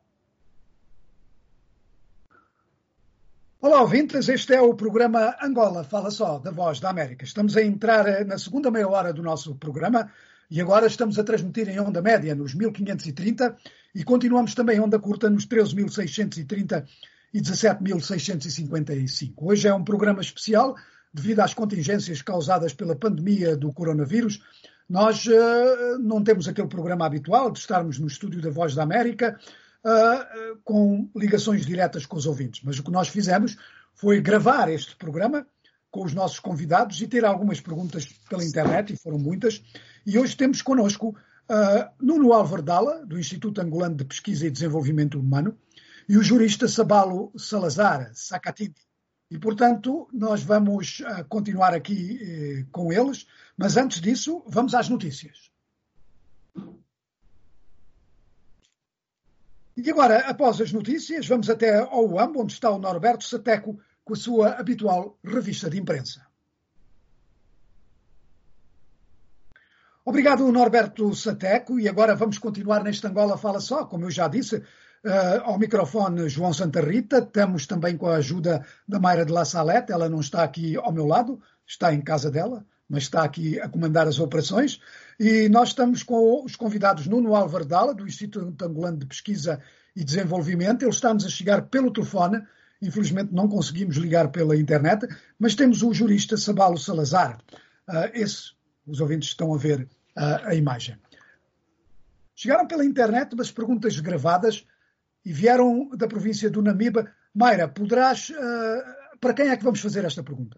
Speaker 1: Olá, ouvintes, este é o programa Angola Fala Só, da Voz da América. Estamos a entrar na segunda meia hora do nosso programa e agora estamos a transmitir em onda média nos mil quinhentos e trinta e continuamos também em onda curta nos treze mil seiscentos e trinta e dezassete mil seiscentos e cinquenta e cinco. Hoje é um programa especial devido às contingências causadas pela pandemia do coronavírus. Nós uh, não temos aquele programa habitual de estarmos no estúdio da Voz da América, Uh, com ligações diretas com os ouvintes. Mas o que nós fizemos foi gravar este programa com os nossos convidados e ter algumas perguntas pela internet, e foram muitas. E hoje temos connosco uh, Nuno Álvaro Dalla, do Instituto Angolano de Pesquisa e Desenvolvimento Humano, e o jurista Sabalo Salazar Sakatini. E, portanto, nós vamos uh, continuar aqui eh, com eles, mas antes disso, vamos às notícias. E agora, após as notícias, vamos até ao U A M, onde está o Norberto Sateco, com a sua habitual revista de imprensa. Obrigado, Norberto Sateco, e agora vamos continuar neste Angola Fala Só, como eu já disse, uh, ao microfone João Santa Rita. Estamos também com a ajuda da Mayra de La Salette, ela não está aqui ao meu lado, está em casa dela, mas está aqui a comandar as operações. E nós estamos com os convidados Nuno Álvaro Dalla, do Instituto Angolano de Pesquisa e Desenvolvimento. Ele está-nos a chegar pelo telefone, infelizmente não conseguimos ligar pela internet, mas temos o jurista Sabalo Salazar. Uh, esse, os ouvintes estão a ver uh, a imagem. Chegaram pela internet umas perguntas gravadas e vieram da província do Namibe. Mayra, poderás... Uh, para quem é que vamos fazer esta pergunta?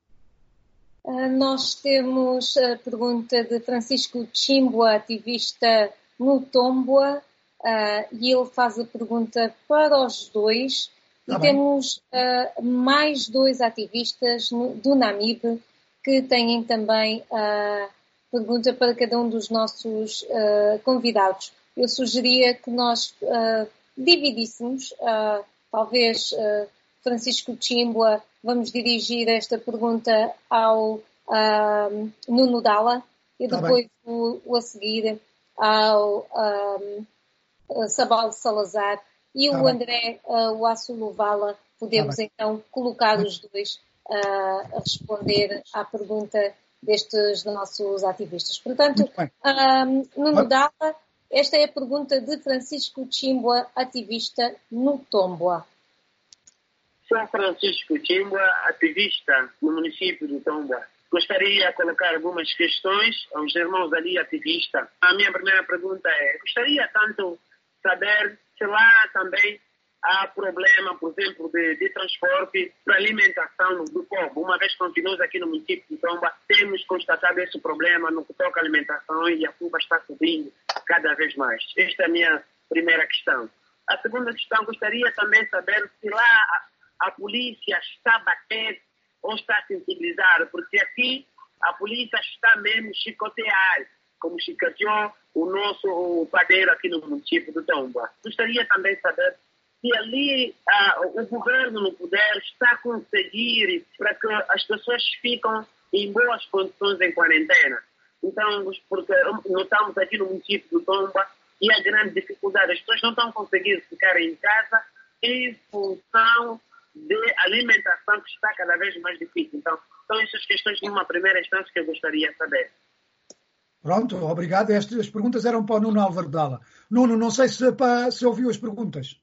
Speaker 4: Uh, nós temos a pergunta de Francisco Chimbua, ativista no Tomboa, uh, e ele faz a pergunta para os dois. Tá e bem. Temos uh, mais dois ativistas no, do Namibe que têm também a uh, pergunta para cada um dos nossos uh, convidados. Eu sugeria que nós uh, dividíssemos, uh, talvez uh, Francisco Chimbua, vamos dirigir esta pergunta ao uh, Nuno Dalla e depois o, o a seguir ao um, Sabalo Salazar e tá o bem. André uh, Wassuluvala. Podemos tá então colocar os dois uh, a responder à pergunta destes nossos ativistas. Portanto, um, Nuno Dalla, esta é a pergunta de Francisco Chimbua, ativista no Tomboa.
Speaker 5: Sou Francisco Chimbua, ativista no município de Tomboa. Gostaria de colocar algumas questões aos irmãos ali ativistas. A minha primeira pergunta é, gostaria tanto saber se lá também há problema, por exemplo, de, de transporte para alimentação do povo. Uma vez que nós aqui no município de Tomboa temos constatado esse problema no que toca à alimentação e a curva está subindo cada vez mais. Esta é a minha primeira questão. A segunda questão, gostaria também de saber se lá a polícia está a bater ou está a sensibilizar, porque aqui a polícia está mesmo a chicotear, como chicoteou o nosso o padeiro aqui no município de Tomboa. Gostaria também de saber se ali ah, o governo no poder está a conseguir para que as pessoas fiquem em boas condições em quarentena. Então, porque notamos aqui no município de Tomboa e a grande dificuldade, as pessoas não estão conseguindo ficar em casa em função de alimentação que está cada vez mais difícil. Então, são essas questões numa primeira instância que eu gostaria de saber.
Speaker 1: Pronto, obrigado. Estas perguntas eram para o Nuno Álvaro Dalla. Nuno, não sei se, para, se ouviu as perguntas.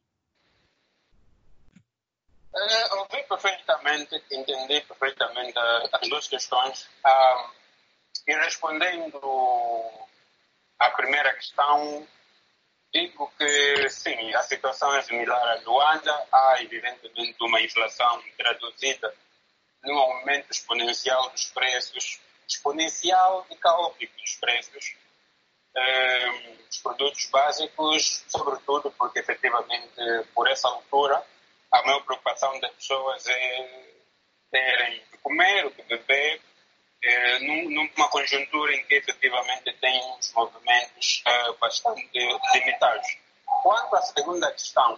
Speaker 3: Uh, ouvi perfeitamente, entendi perfeitamente as duas questões. Uh, e respondendo à primeira questão, digo que sim, a situação é similar à Luanda. Há, evidentemente, uma inflação traduzida num aumento exponencial dos preços, exponencial e caótico dos preços eh, dos produtos básicos, sobretudo porque, efetivamente, por essa altura, a maior preocupação das pessoas é terem o que comer, o que beber eh, numa conjuntura em que efetivamente tem uns movimentos eh, bastante limitados. Quanto à segunda questão,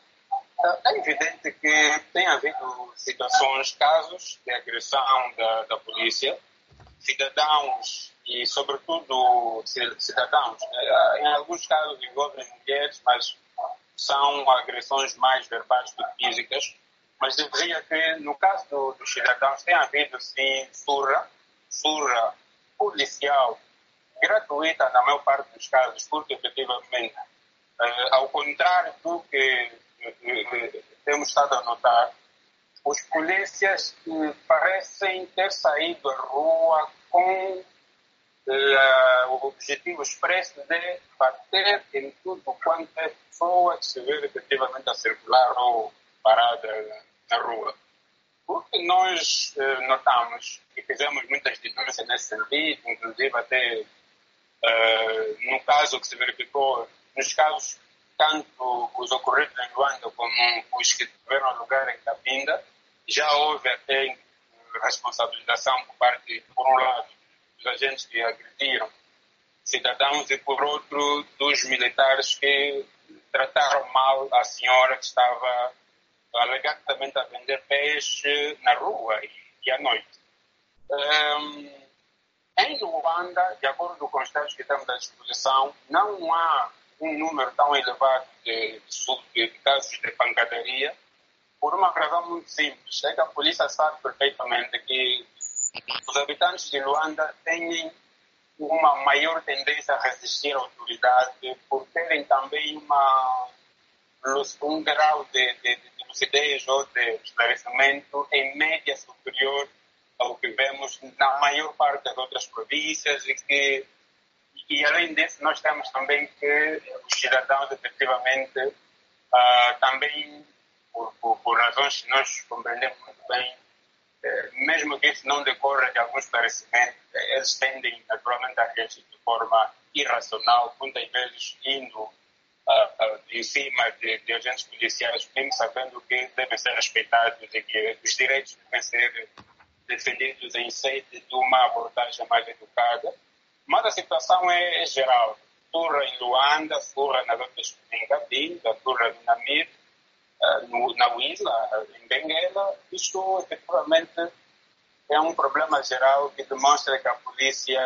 Speaker 3: é evidente que tem havido situações, casos de agressão da, da polícia, cidadãos e, sobretudo, cidadãos. Em alguns casos envolvem mulheres, mas são agressões mais verbais do que físicas. Mas eu diria que, no caso do, dos cidadãos, tem havido, sim, surra, surra policial gratuita na maior parte dos casos, porque, efetivamente, eh, ao contrário do que eh, temos estado a notar, os polícias eh, parecem ter saído à rua com eh, o objetivo expresso de bater em tudo quanto é pessoa que se vê efetivamente a circular ou parada na rua. Porque nós eh, notamos e fizemos muitas denúncias nesse sentido, inclusive até eh, no caso que se verificou, nos casos tanto os ocorridos em Luanda como os que tiveram lugar em Cabinda, já houve até responsabilização por parte, por um lado, dos agentes que agrediram cidadãos e, por outro, dos militares que trataram mal a senhora que estava alegadamente a vender peixe na rua e, e à noite. Um, em Luanda, de acordo com os dados que temos à disposição, não há um número tão elevado de, de, de casos de pancadaria, por uma razão muito simples. É que a polícia sabe perfeitamente que os habitantes de Luanda têm uma maior tendência a resistir à autoridade por terem também uma, um grau de, de, de lucidez ou de esclarecimento em média superior ao que vemos na maior parte das outras províncias e que, e além disso, nós temos também que os cidadãos efetivamente uh, também Por, por, por razões que nós compreendemos muito bem, eh, mesmo que isso não decorra de algum esclarecimento, eh, eles tendem naturalmente a reagir de forma irracional, muitas vezes indo uh, uh, em cima de, de agentes policiais, mesmo sabendo que devem ser respeitados e que os direitos devem ser defendidos em sede de uma abordagem mais educada. Mas a situação é, é geral. Surra em Luanda, surra nas outras em Cabinda, surra em Namib, No, na Huila, em Benguela. Isto efetivamente é um problema geral que demonstra que a polícia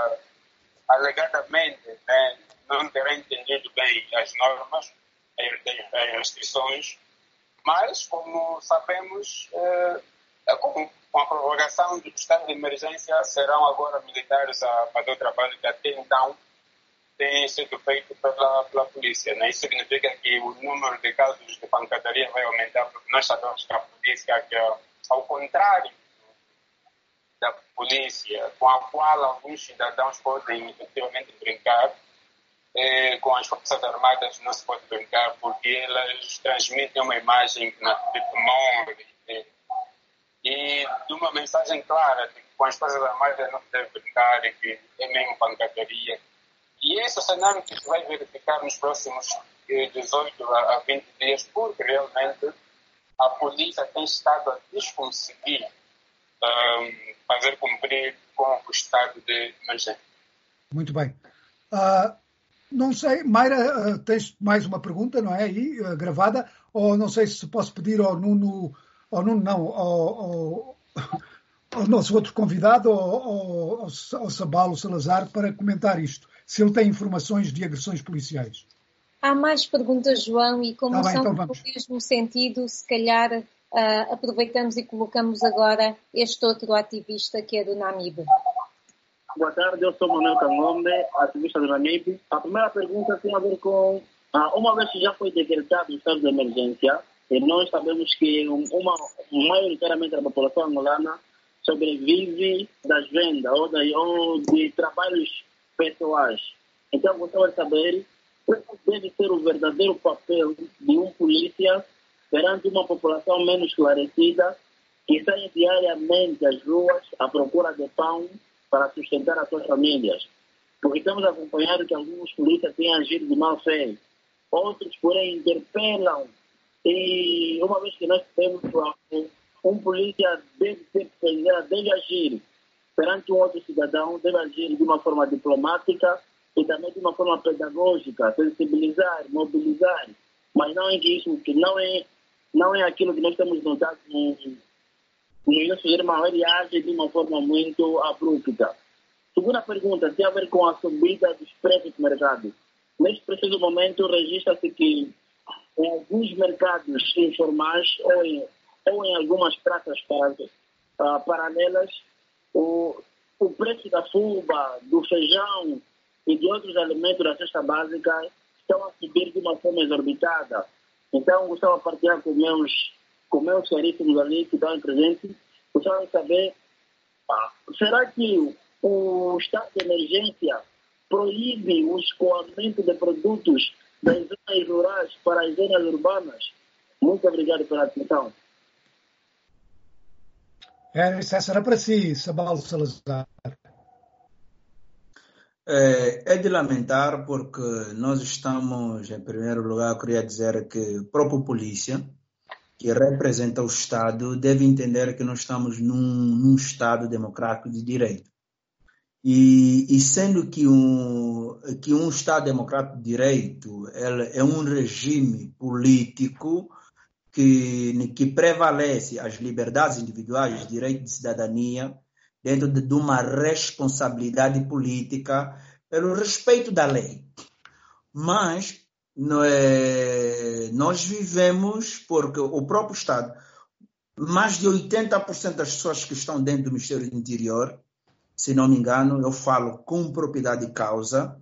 Speaker 3: alegadamente né, não terá entendido bem as normas, as restrições, mas como sabemos, é, com, com a prorrogação do estado de emergência serão agora militares a fazer o trabalho que até então tem sido feito pela, pela polícia. Né? Isso significa que o número de casos de pancadaria vai aumentar, porque nós sabemos que a polícia, que, ao contrário da polícia, com a qual alguns cidadãos podem efetivamente brincar, eh, com as Forças Armadas não se pode brincar, porque elas transmitem uma imagem de temor e, e de uma mensagem clara de que com as Forças Armadas não se deve brincar e que é mesmo pancadaria. E esse é o cenário que se vai verificar nos próximos dezoito a vinte dias, porque realmente a polícia tem estado a desconseguir um, fazer cumprir com o estado de emergência.
Speaker 1: Muito bem. Uh, não sei, Mayra, uh, tens mais uma pergunta, não é, aí, uh, gravada? Ou não sei se posso pedir ao Nuno, ao Nuno não, ao, ao, ao nosso outro convidado, ao, ao, ao Sabalo Salazar, para comentar isto, se ele tem informações de agressões policiais.
Speaker 4: Há mais perguntas, João, e como
Speaker 1: tá bem,
Speaker 4: são
Speaker 1: então
Speaker 4: no mesmo sentido, se calhar uh, aproveitamos e colocamos agora este outro ativista que é do Namib.
Speaker 5: Boa tarde, eu sou Manuel Cangombe, ativista do Namib. A primeira pergunta tem a ver com, uh, uma vez que já foi decretado o estado de emergência, e nós sabemos que uma, maioritariamente a população angolana sobrevive das vendas ou de, ou de trabalhos pessoais. Então, gostaria de saber qual deve ser o verdadeiro papel de um polícia perante uma população menos esclarecida que sai diariamente às ruas à procura de pão para sustentar as suas famílias. Porque temos acompanhado que alguns polícias têm agido de má fé, outros, porém, interpelam. E uma vez que nós temos um polícia deve, ser, deve agir perante um outro cidadão, deve agir de uma forma diplomática e também de uma forma pedagógica, sensibilizar, mobilizar, mas não é isso, que não é, não é aquilo que nós temos notado no, no nosso irmão, ele age de uma forma muito abrupta. Segunda pergunta, tem a ver com a subida dos preços do mercado. Neste preciso momento, registra-se que em alguns mercados informais ou em, ou em algumas praças para, uh, paralelas, o, o preço da fuba, do feijão e de outros alimentos da cesta básica estão a subir de uma forma exorbitada. Então, gostava de partilhar com meus, com meus caríssimos ali que estão presentes, gostava de saber, ah, será que o estado de emergência proíbe o escoamento de produtos das zonas rurais para as zonas urbanas? Muito obrigado pela atenção.
Speaker 1: É, essa era para si, Sabal Salazar.
Speaker 2: É, é de lamentar porque nós estamos, em primeiro lugar, eu queria dizer que a própria polícia, que representa o Estado, deve entender que nós estamos num, num Estado democrático de direito. E, e sendo que um, que um Estado democrático de direito ele é um regime político que, que prevalece as liberdades individuais, os direitos de cidadania, dentro de, de uma responsabilidade política pelo respeito da lei. Mas não é, nós vivemos, porque o próprio Estado, mais de oitenta por cento das pessoas que estão dentro do Ministério do Interior, se não me engano, eu falo com propriedade de causa,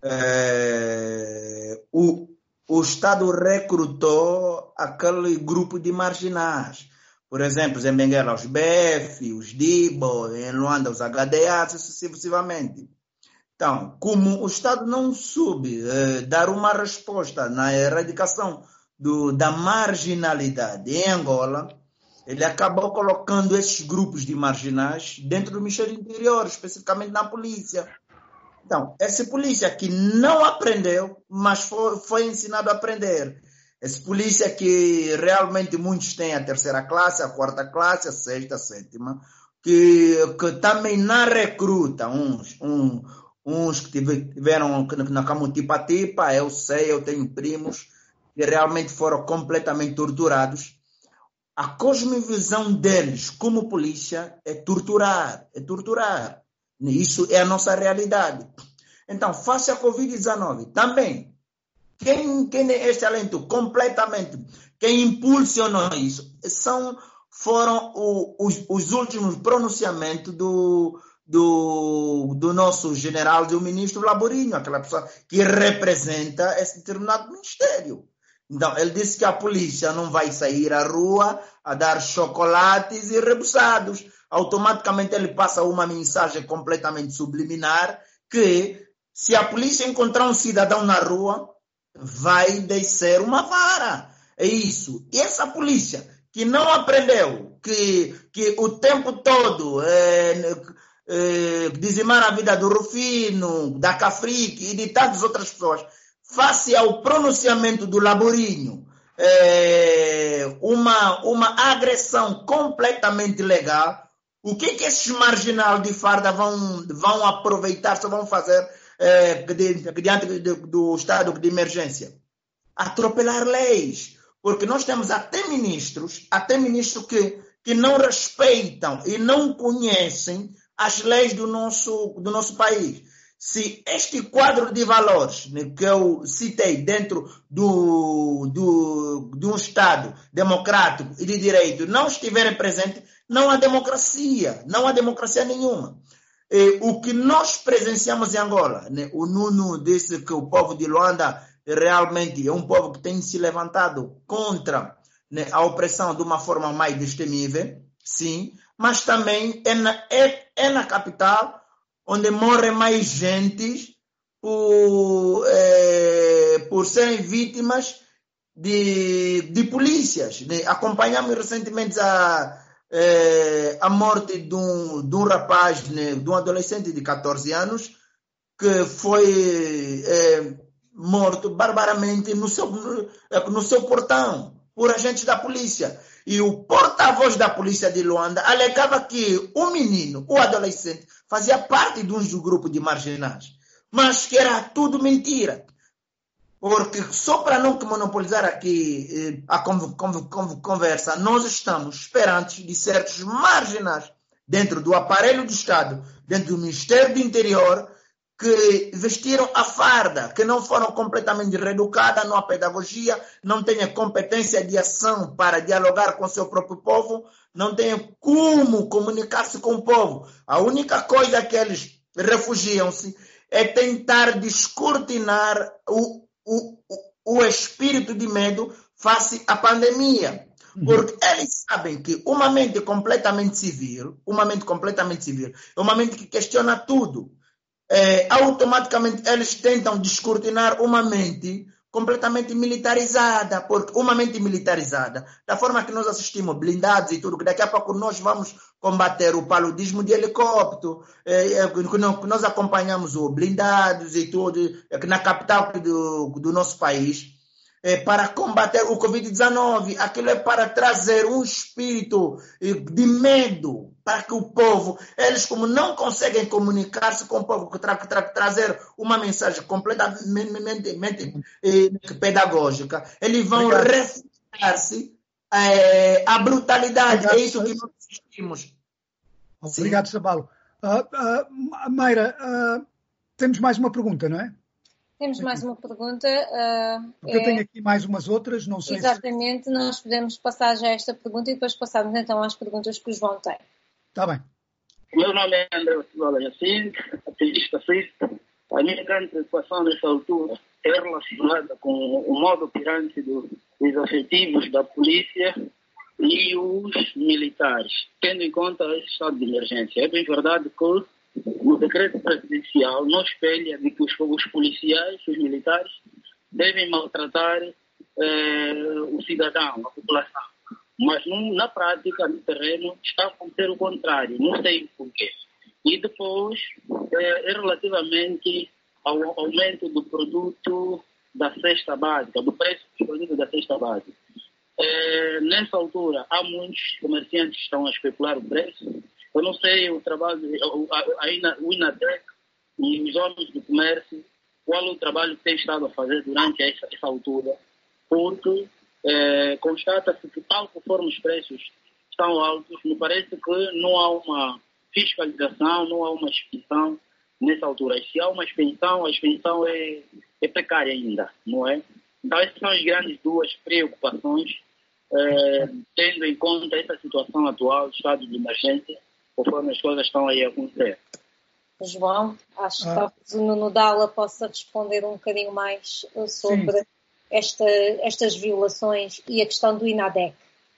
Speaker 2: é, o, o Estado recrutou aquele grupo de marginais. Por exemplo, em Benguela, os B F, os D I B O, em Luanda, os H D A, sucessivamente. Então, como o Estado não soube eh, dar uma resposta na erradicação do, da marginalidade em Angola, ele acabou colocando esses grupos de marginais dentro do Ministério do Interior, especificamente na polícia. Então, essa polícia que não aprendeu, mas foi, foi ensinado a aprender. Essa polícia que realmente muitos têm a terceira classe, a quarta classe, a sexta, a sétima, que, que também não recruta uns, um, uns que tiveram na Camutipa-Tipa, eu sei, eu tenho primos que realmente foram completamente torturados. A cosmovisão deles como polícia é torturar, é torturar. Isso é a nossa realidade. Então, face à covid dezenove, também, quem, quem é este alento completamente, quem impulsionou isso, são, foram o, os, os últimos pronunciamentos do, do, do nosso general, do ministro Laborinho, aquela pessoa que representa esse determinado ministério. Então, ele disse que a polícia não vai sair à rua a dar chocolates e rebuçados. Automaticamente ele passa uma mensagem completamente subliminar que se a polícia encontrar um cidadão na rua, vai descer uma vara. É isso. E essa polícia que não aprendeu, que, que o tempo todo é, é, dizimar a vida do Rufino, da Cafrique e de tantas outras pessoas, face ao pronunciamento do Laborinho, é, uma, uma agressão completamente legal, o que que esses marginais de farda vão, vão aproveitar, só vão fazer é, diante do estado de emergência? Atropelar leis, porque nós temos até ministros, até ministros que, que não respeitam e não conhecem as leis do nosso, do nosso país. Se este quadro de valores, né, que eu citei dentro do, do, de um Estado democrático e de direito não estiverem presentes, não há democracia, não há democracia nenhuma. E o que nós presenciamos em Angola, né, o Nuno disse que o povo de Luanda realmente é um povo que tem se levantado contra, né, a opressão de uma forma mais destemível, sim, mas também é na, é, é na capital onde morrem mais gente por, é, por serem vítimas de, de polícias. Né? Acompanhamos recentemente a, é, a morte de um, de um rapaz, né, de um adolescente de catorze anos, que foi é, morto barbaramente no seu, no seu portão. por agentes da polícia. E o porta-voz da polícia de Luanda alegava que o menino, o adolescente, fazia parte de um grupo de marginais, mas que era tudo mentira. Porque só para não monopolizar aqui a conversa, nós estamos perante de certos marginais dentro do aparelho do Estado, dentro do Ministério do Interior, que vestiram a farda, que não foram completamente reeducadas, não há pedagogia, não têm competência de ação para dialogar com o seu próprio povo, não têm como comunicar-se com o povo. A única coisa que eles refugiam-se é tentar descortinar o, o, o espírito de medo face à pandemia. Porque eles sabem que uma mente completamente civil, uma mente completamente civil, é uma mente que questiona tudo. É, automaticamente eles tentam descortinar uma mente completamente militarizada, porque uma mente militarizada, da forma que nós assistimos blindados e tudo, que daqui a pouco nós vamos combater o paludismo de helicóptero, é, é, que nós acompanhamos o blindados e tudo, é, na capital do, do nosso país, é, para combater o covid dezenove, aquilo é para trazer um espírito de medo, para que o povo, eles como não conseguem comunicar-se com o povo, tra tra trazer uma mensagem completamente eh, pedagógica, eles vão refugiar-se eh, à brutalidade. Obrigado. É isso que nós assistimos.
Speaker 1: Obrigado, Sim. Sabalo. Uh, uh, Mayra, uh, temos mais uma pergunta, não é?
Speaker 4: Temos mais uma pergunta. Uh,
Speaker 1: Porque é... eu tenho aqui mais umas outras, não sei
Speaker 4: Exatamente,
Speaker 1: se...
Speaker 4: nós podemos passar já esta pergunta e depois passarmos então às perguntas que o João tem.
Speaker 1: Está bem.
Speaker 5: Meu nome é André Silva Jacinto, ativista suíço. A minha grande preocupação nessa altura é relacionada com o modo operante do, dos efetivos da polícia e os militares, tendo em conta esse estado de emergência. É bem verdade que o decreto presidencial não espelha de que os, os policiais, os militares, devem maltratar eh, o cidadão, a população. Mas no, na prática, no terreno, está a acontecer o contrário. Não sei porquê. E depois, é, relativamente ao aumento do produto da cesta básica, do preço disponível da cesta básica. É, nessa altura, há muitos comerciantes que estão a especular o preço. Eu não sei o trabalho, aí o INADEC e os homens do comércio, qual é o trabalho que tem estado a fazer durante essa, essa altura, porque é, constata-se que, tal conforme os preços estão altos, me parece que não há uma fiscalização, não há uma expensão nessa altura. E se há uma expensão, a expensão é, é precária ainda, não é? Então, essas são as grandes duas preocupações, é, tendo em conta essa situação atual, estado de emergência, conforme as coisas estão aí a acontecer.
Speaker 4: João, acho que talvez o Nuno Dalla possa responder um bocadinho mais sobre esta, estas violações e a questão do INADEC.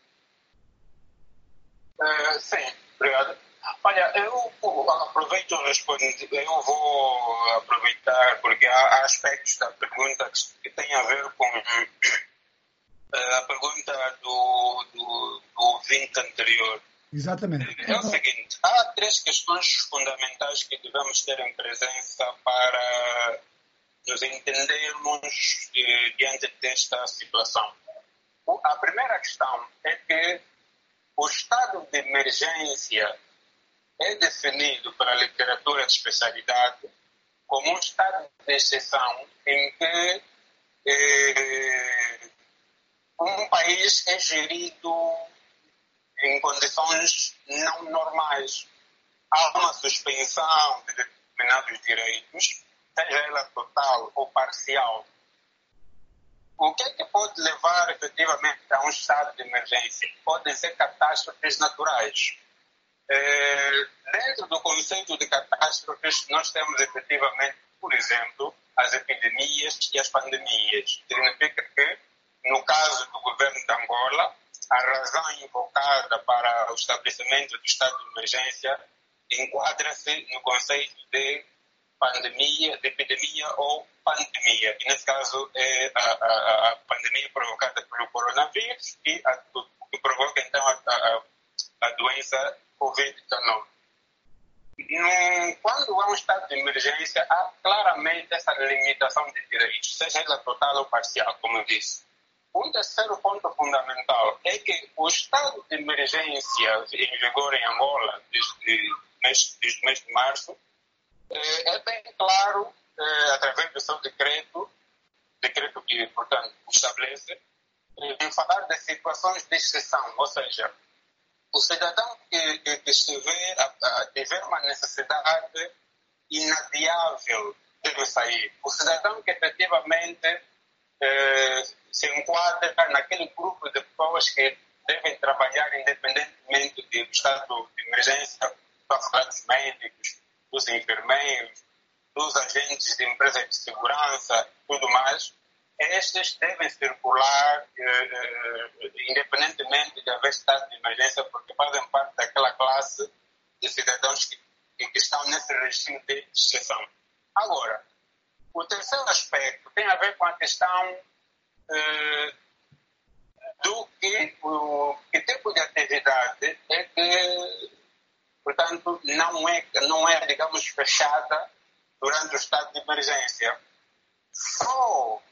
Speaker 3: Uh, sim, obrigado. Olha, eu, eu aproveito e respondo. Eu vou aproveitar porque há, há aspectos da pergunta que têm a ver com uh, a pergunta do, do, do ouvinte anterior.
Speaker 1: Exatamente.
Speaker 3: É o seguinte, há três questões fundamentais que devemos ter em presença para nos entendermos eh, diante desta situação. A primeira questão é que o estado de emergência é definido pela literatura de especialidade como um estado de exceção em que eh, um país é gerido em condições não normais. Há uma suspensão de determinados direitos, seja ela total ou parcial. O que é que pode levar efetivamente a um estado de emergência? Podem ser catástrofes naturais. É, dentro do conceito de catástrofes, nós temos efetivamente, por exemplo, as epidemias e as pandemias. Significa que, no caso do governo de Angola, a razão invocada para o estabelecimento do estado de emergência enquadra-se no conceito de pandemia, de epidemia ou pandemia. E, nesse caso, é a, a, a pandemia provocada pelo coronavírus e a, o que provoca, então, a, a, a doença covid dezenove. No, quando há um estado de emergência, há claramente essa limitação de direitos, seja ela total ou parcial, como eu disse. Um terceiro ponto fundamental é que o estado de emergência em vigor em Angola desde, desde o mês de março é bem claro, através do seu decreto, decreto que, portanto, estabelece, em falar de situações de exceção, ou seja, o cidadão que, que, que estiver a, a tiver uma necessidade inadiável deve sair. O cidadão que efetivamente eh, se enquadra naquele grupo de pessoas que devem trabalhar independentemente do estado de emergência, dos médicos, dos enfermeiros, dos agentes de empresas de segurança, tudo mais, estes devem circular eh, independentemente de haver estado de emergência, porque fazem parte daquela classe de cidadãos que, que estão nesse regime de exceção. Agora, o terceiro aspecto tem a ver com a questão eh, do que, o, que tipo de atividade é que, portanto, não é, não é, digamos, fechada durante o estado de emergência. Só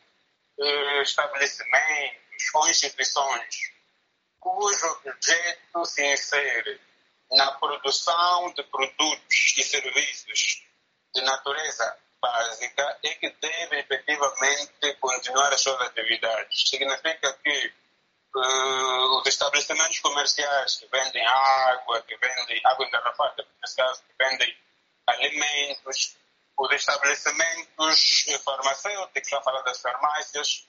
Speaker 3: estabelecimentos ou instituições cujo objeto se insere na produção de produtos e serviços de natureza básica é que devem efetivamente continuar as suas atividades. Significa que uh, os estabelecimentos comerciais que vendem água, que vendem água engarrafada, nesse caso, que vendem alimentos, os estabelecimentos farmacêuticos, já falando das farmácias,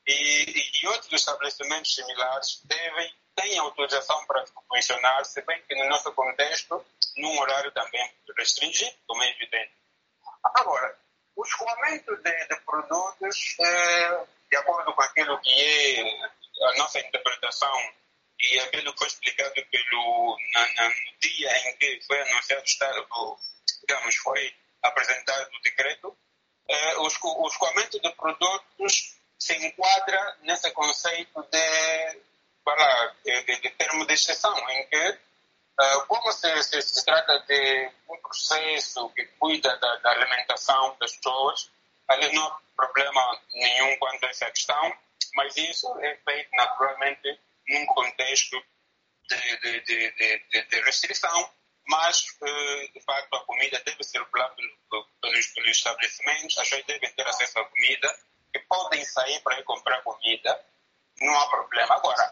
Speaker 3: e, e outros estabelecimentos similares devem, têm autorização para funcionar, se bem que no nosso contexto, num horário também restringido, como é evidente. Agora, o escoamento de, de produtos, é, de acordo com aquilo que é a nossa interpretação e aquilo que foi explicado pelo, na, na, no dia em que foi anunciado o estado, digamos, foi apresentado o decreto, eh, o, o escoamento de produtos se enquadra nesse conceito de, para, de, de, de termo de exceção, em que, eh, como se, se, se trata de um processo que cuida da, da alimentação das pessoas, ali não há problema nenhum quanto a essa questão, mas isso é feito naturalmente num contexto de, de, de, de, de restrição, mas, de facto, a comida deve circular pelo, pelos, pelos estabelecimentos, as pessoas devem ter acesso à comida, que podem sair para ir comprar comida, não há problema. Agora,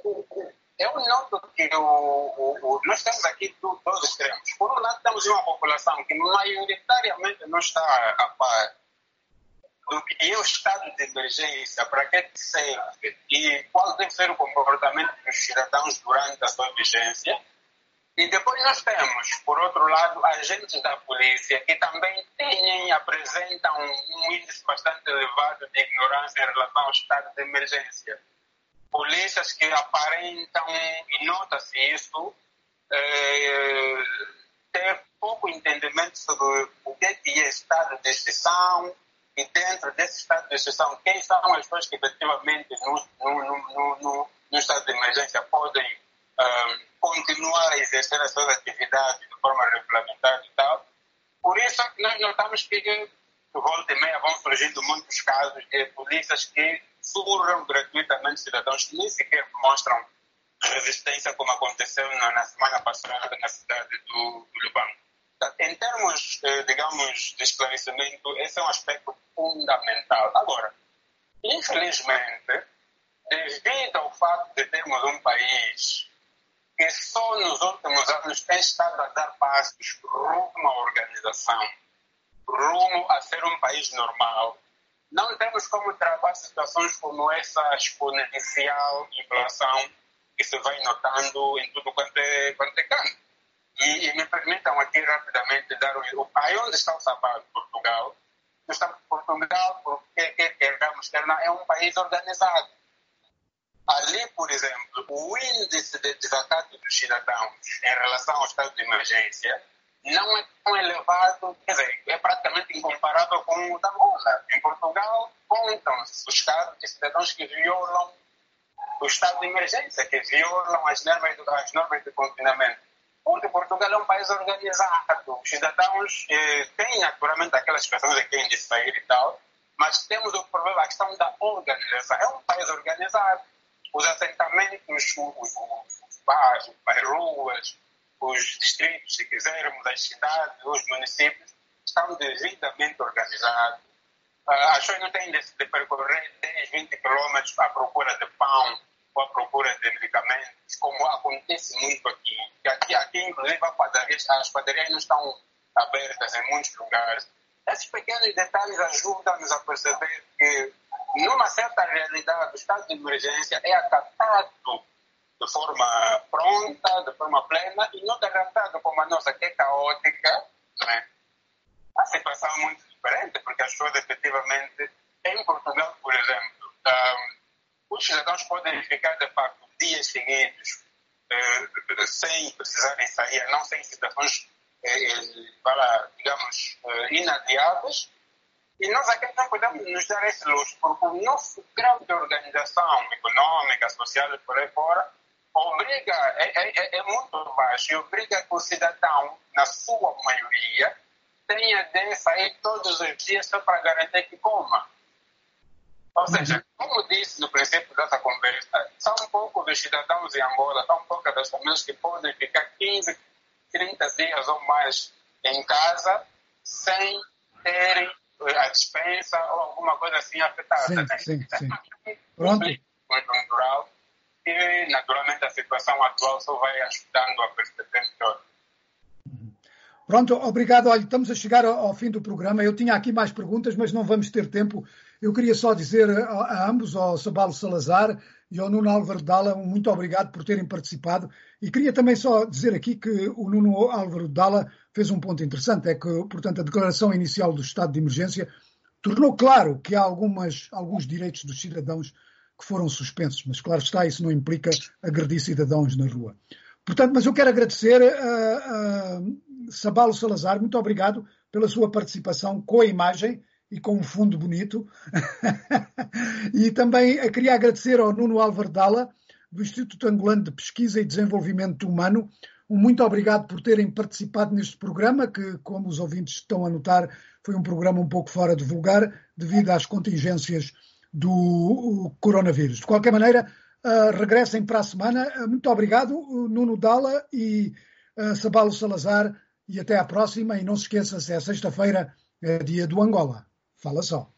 Speaker 3: eu noto que o, o, o, nós temos aqui dois extremos. Por um lado, temos uma população que maioritariamente não está a par do que é o estado de emergência, para que serve e qual deve ser o comportamento dos cidadãos durante a sua vigência. E depois nós temos, por outro lado, agentes da polícia que também têm, apresentam um índice bastante elevado de ignorância em relação ao estado de emergência. Polícias que aparentam, e nota-se isso, é, ter pouco entendimento sobre o que é estado de exceção e dentro desse estado de exceção, quem são as pessoas que efetivamente no, no, no, no, no estado de emergência podem Um, continuar a exercer as suas atividades de forma regulamentar e tal. Por isso, nós notamos que de volta e meia vão surgindo muitos casos de polícias que surram gratuitamente cidadãos que nem sequer mostram resistência, como aconteceu na, na semana passada na cidade do, do Lubão. Em termos, eh, digamos, de esclarecimento, esse é um aspecto fundamental. Agora, infelizmente, devido ao fato de termos um país que só nos últimos anos tem estado a dar passos rumo à organização, rumo a ser um país normal, não temos como travar situações como essa exponencial inflação que se vai notando em tudo quanto é, quanto é canto. E, e me permitam aqui rapidamente dar o... Aí onde está o sapato? Portugal. Portugal, porque quer queiramos, quer não, é um país organizado. Ali, por exemplo, o índice de desacato dos cidadãos em relação ao estado de emergência não é tão elevado, quer dizer, é praticamente incomparável com o da Angola. Em Portugal, contam-se os casos de cidadãos que violam o estado de emergência, que violam as normas, as normas de confinamento. Onde Portugal é um país organizado. Os cidadãos eh, têm naturalmente aquelas pessoas que têm de sair e tal, Mas temos o problema, a questão da organização. É um país organizado. Os assentamentos, os, os, os bairros, as ruas, os distritos, se quisermos, as cidades, os municípios, estão devidamente organizados. Uh, as pessoas não têm de, de percorrer dez, vinte quilômetros à procura de pão ou à procura de medicamentos, como acontece muito aqui. Aqui, aqui inclusive, padarias, as padarias não estão abertas em muitos lugares. Esses pequenos detalhes ajudam-nos a perceber que, numa certa realidade, o estado de emergência é acatado de forma pronta, de forma plena, e não é tratado como a nossa, que é caótica, né? A situação é muito diferente, porque as pessoas, efetivamente, em Portugal, por exemplo, um, os cidadãos podem ficar, de facto, dias seguidos uh, sem precisarem sair, não sem situações para, digamos, inadiáveis, e nós aqui não podemos nos dar esse luxo, porque o nosso grau de organização econômica, social e por aí fora, obriga, é, é, é muito baixo, e obriga que o cidadão, na sua maioria, tenha de sair todos os dias só para garantir que coma. Ou seja, como disse no princípio dessa conversa, são poucos os cidadãos em Angola, são poucas das famílias que podem ficar quinze, trinta dias ou mais em casa sem terem a despensa ou alguma coisa assim afetada.
Speaker 1: Sim, sim, sim. Pronto.
Speaker 3: Conjuntural, e naturalmente a situação atual só vai ajudando a perceber melhor.
Speaker 1: Pronto, obrigado. Olha, estamos a chegar ao fim do programa. Eu tinha aqui mais perguntas, mas não vamos ter tempo. Eu queria só dizer a, a ambos, ao Sabalo Salazar e ao Nuno Álvaro Dalla, um muito obrigado por terem participado. E queria também só dizer aqui que o Nuno Álvaro Dalla fez um ponto interessante, é que, portanto, a declaração inicial do estado de emergência tornou claro que há algumas, alguns direitos dos cidadãos que foram suspensos, mas claro está, isso não implica agredir cidadãos na rua. Portanto, mas eu quero agradecer a, a Sabalo Salazar, muito obrigado pela sua participação com a imagem e com um fundo bonito. E também queria agradecer ao Nuno Álvaro Dalla, do Instituto Angolano de Pesquisa e Desenvolvimento Humano. Um muito obrigado por terem participado neste programa, que, como os ouvintes estão a notar, foi um programa um pouco fora de vulgar, devido às contingências do coronavírus. De qualquer maneira, uh, regressem para a semana. Uh, muito obrigado, Nuno Dalla e uh, Sabalo Salazar, e até à próxima. E não se esqueça, se é sexta-feira, é dia do Angola. Fala só.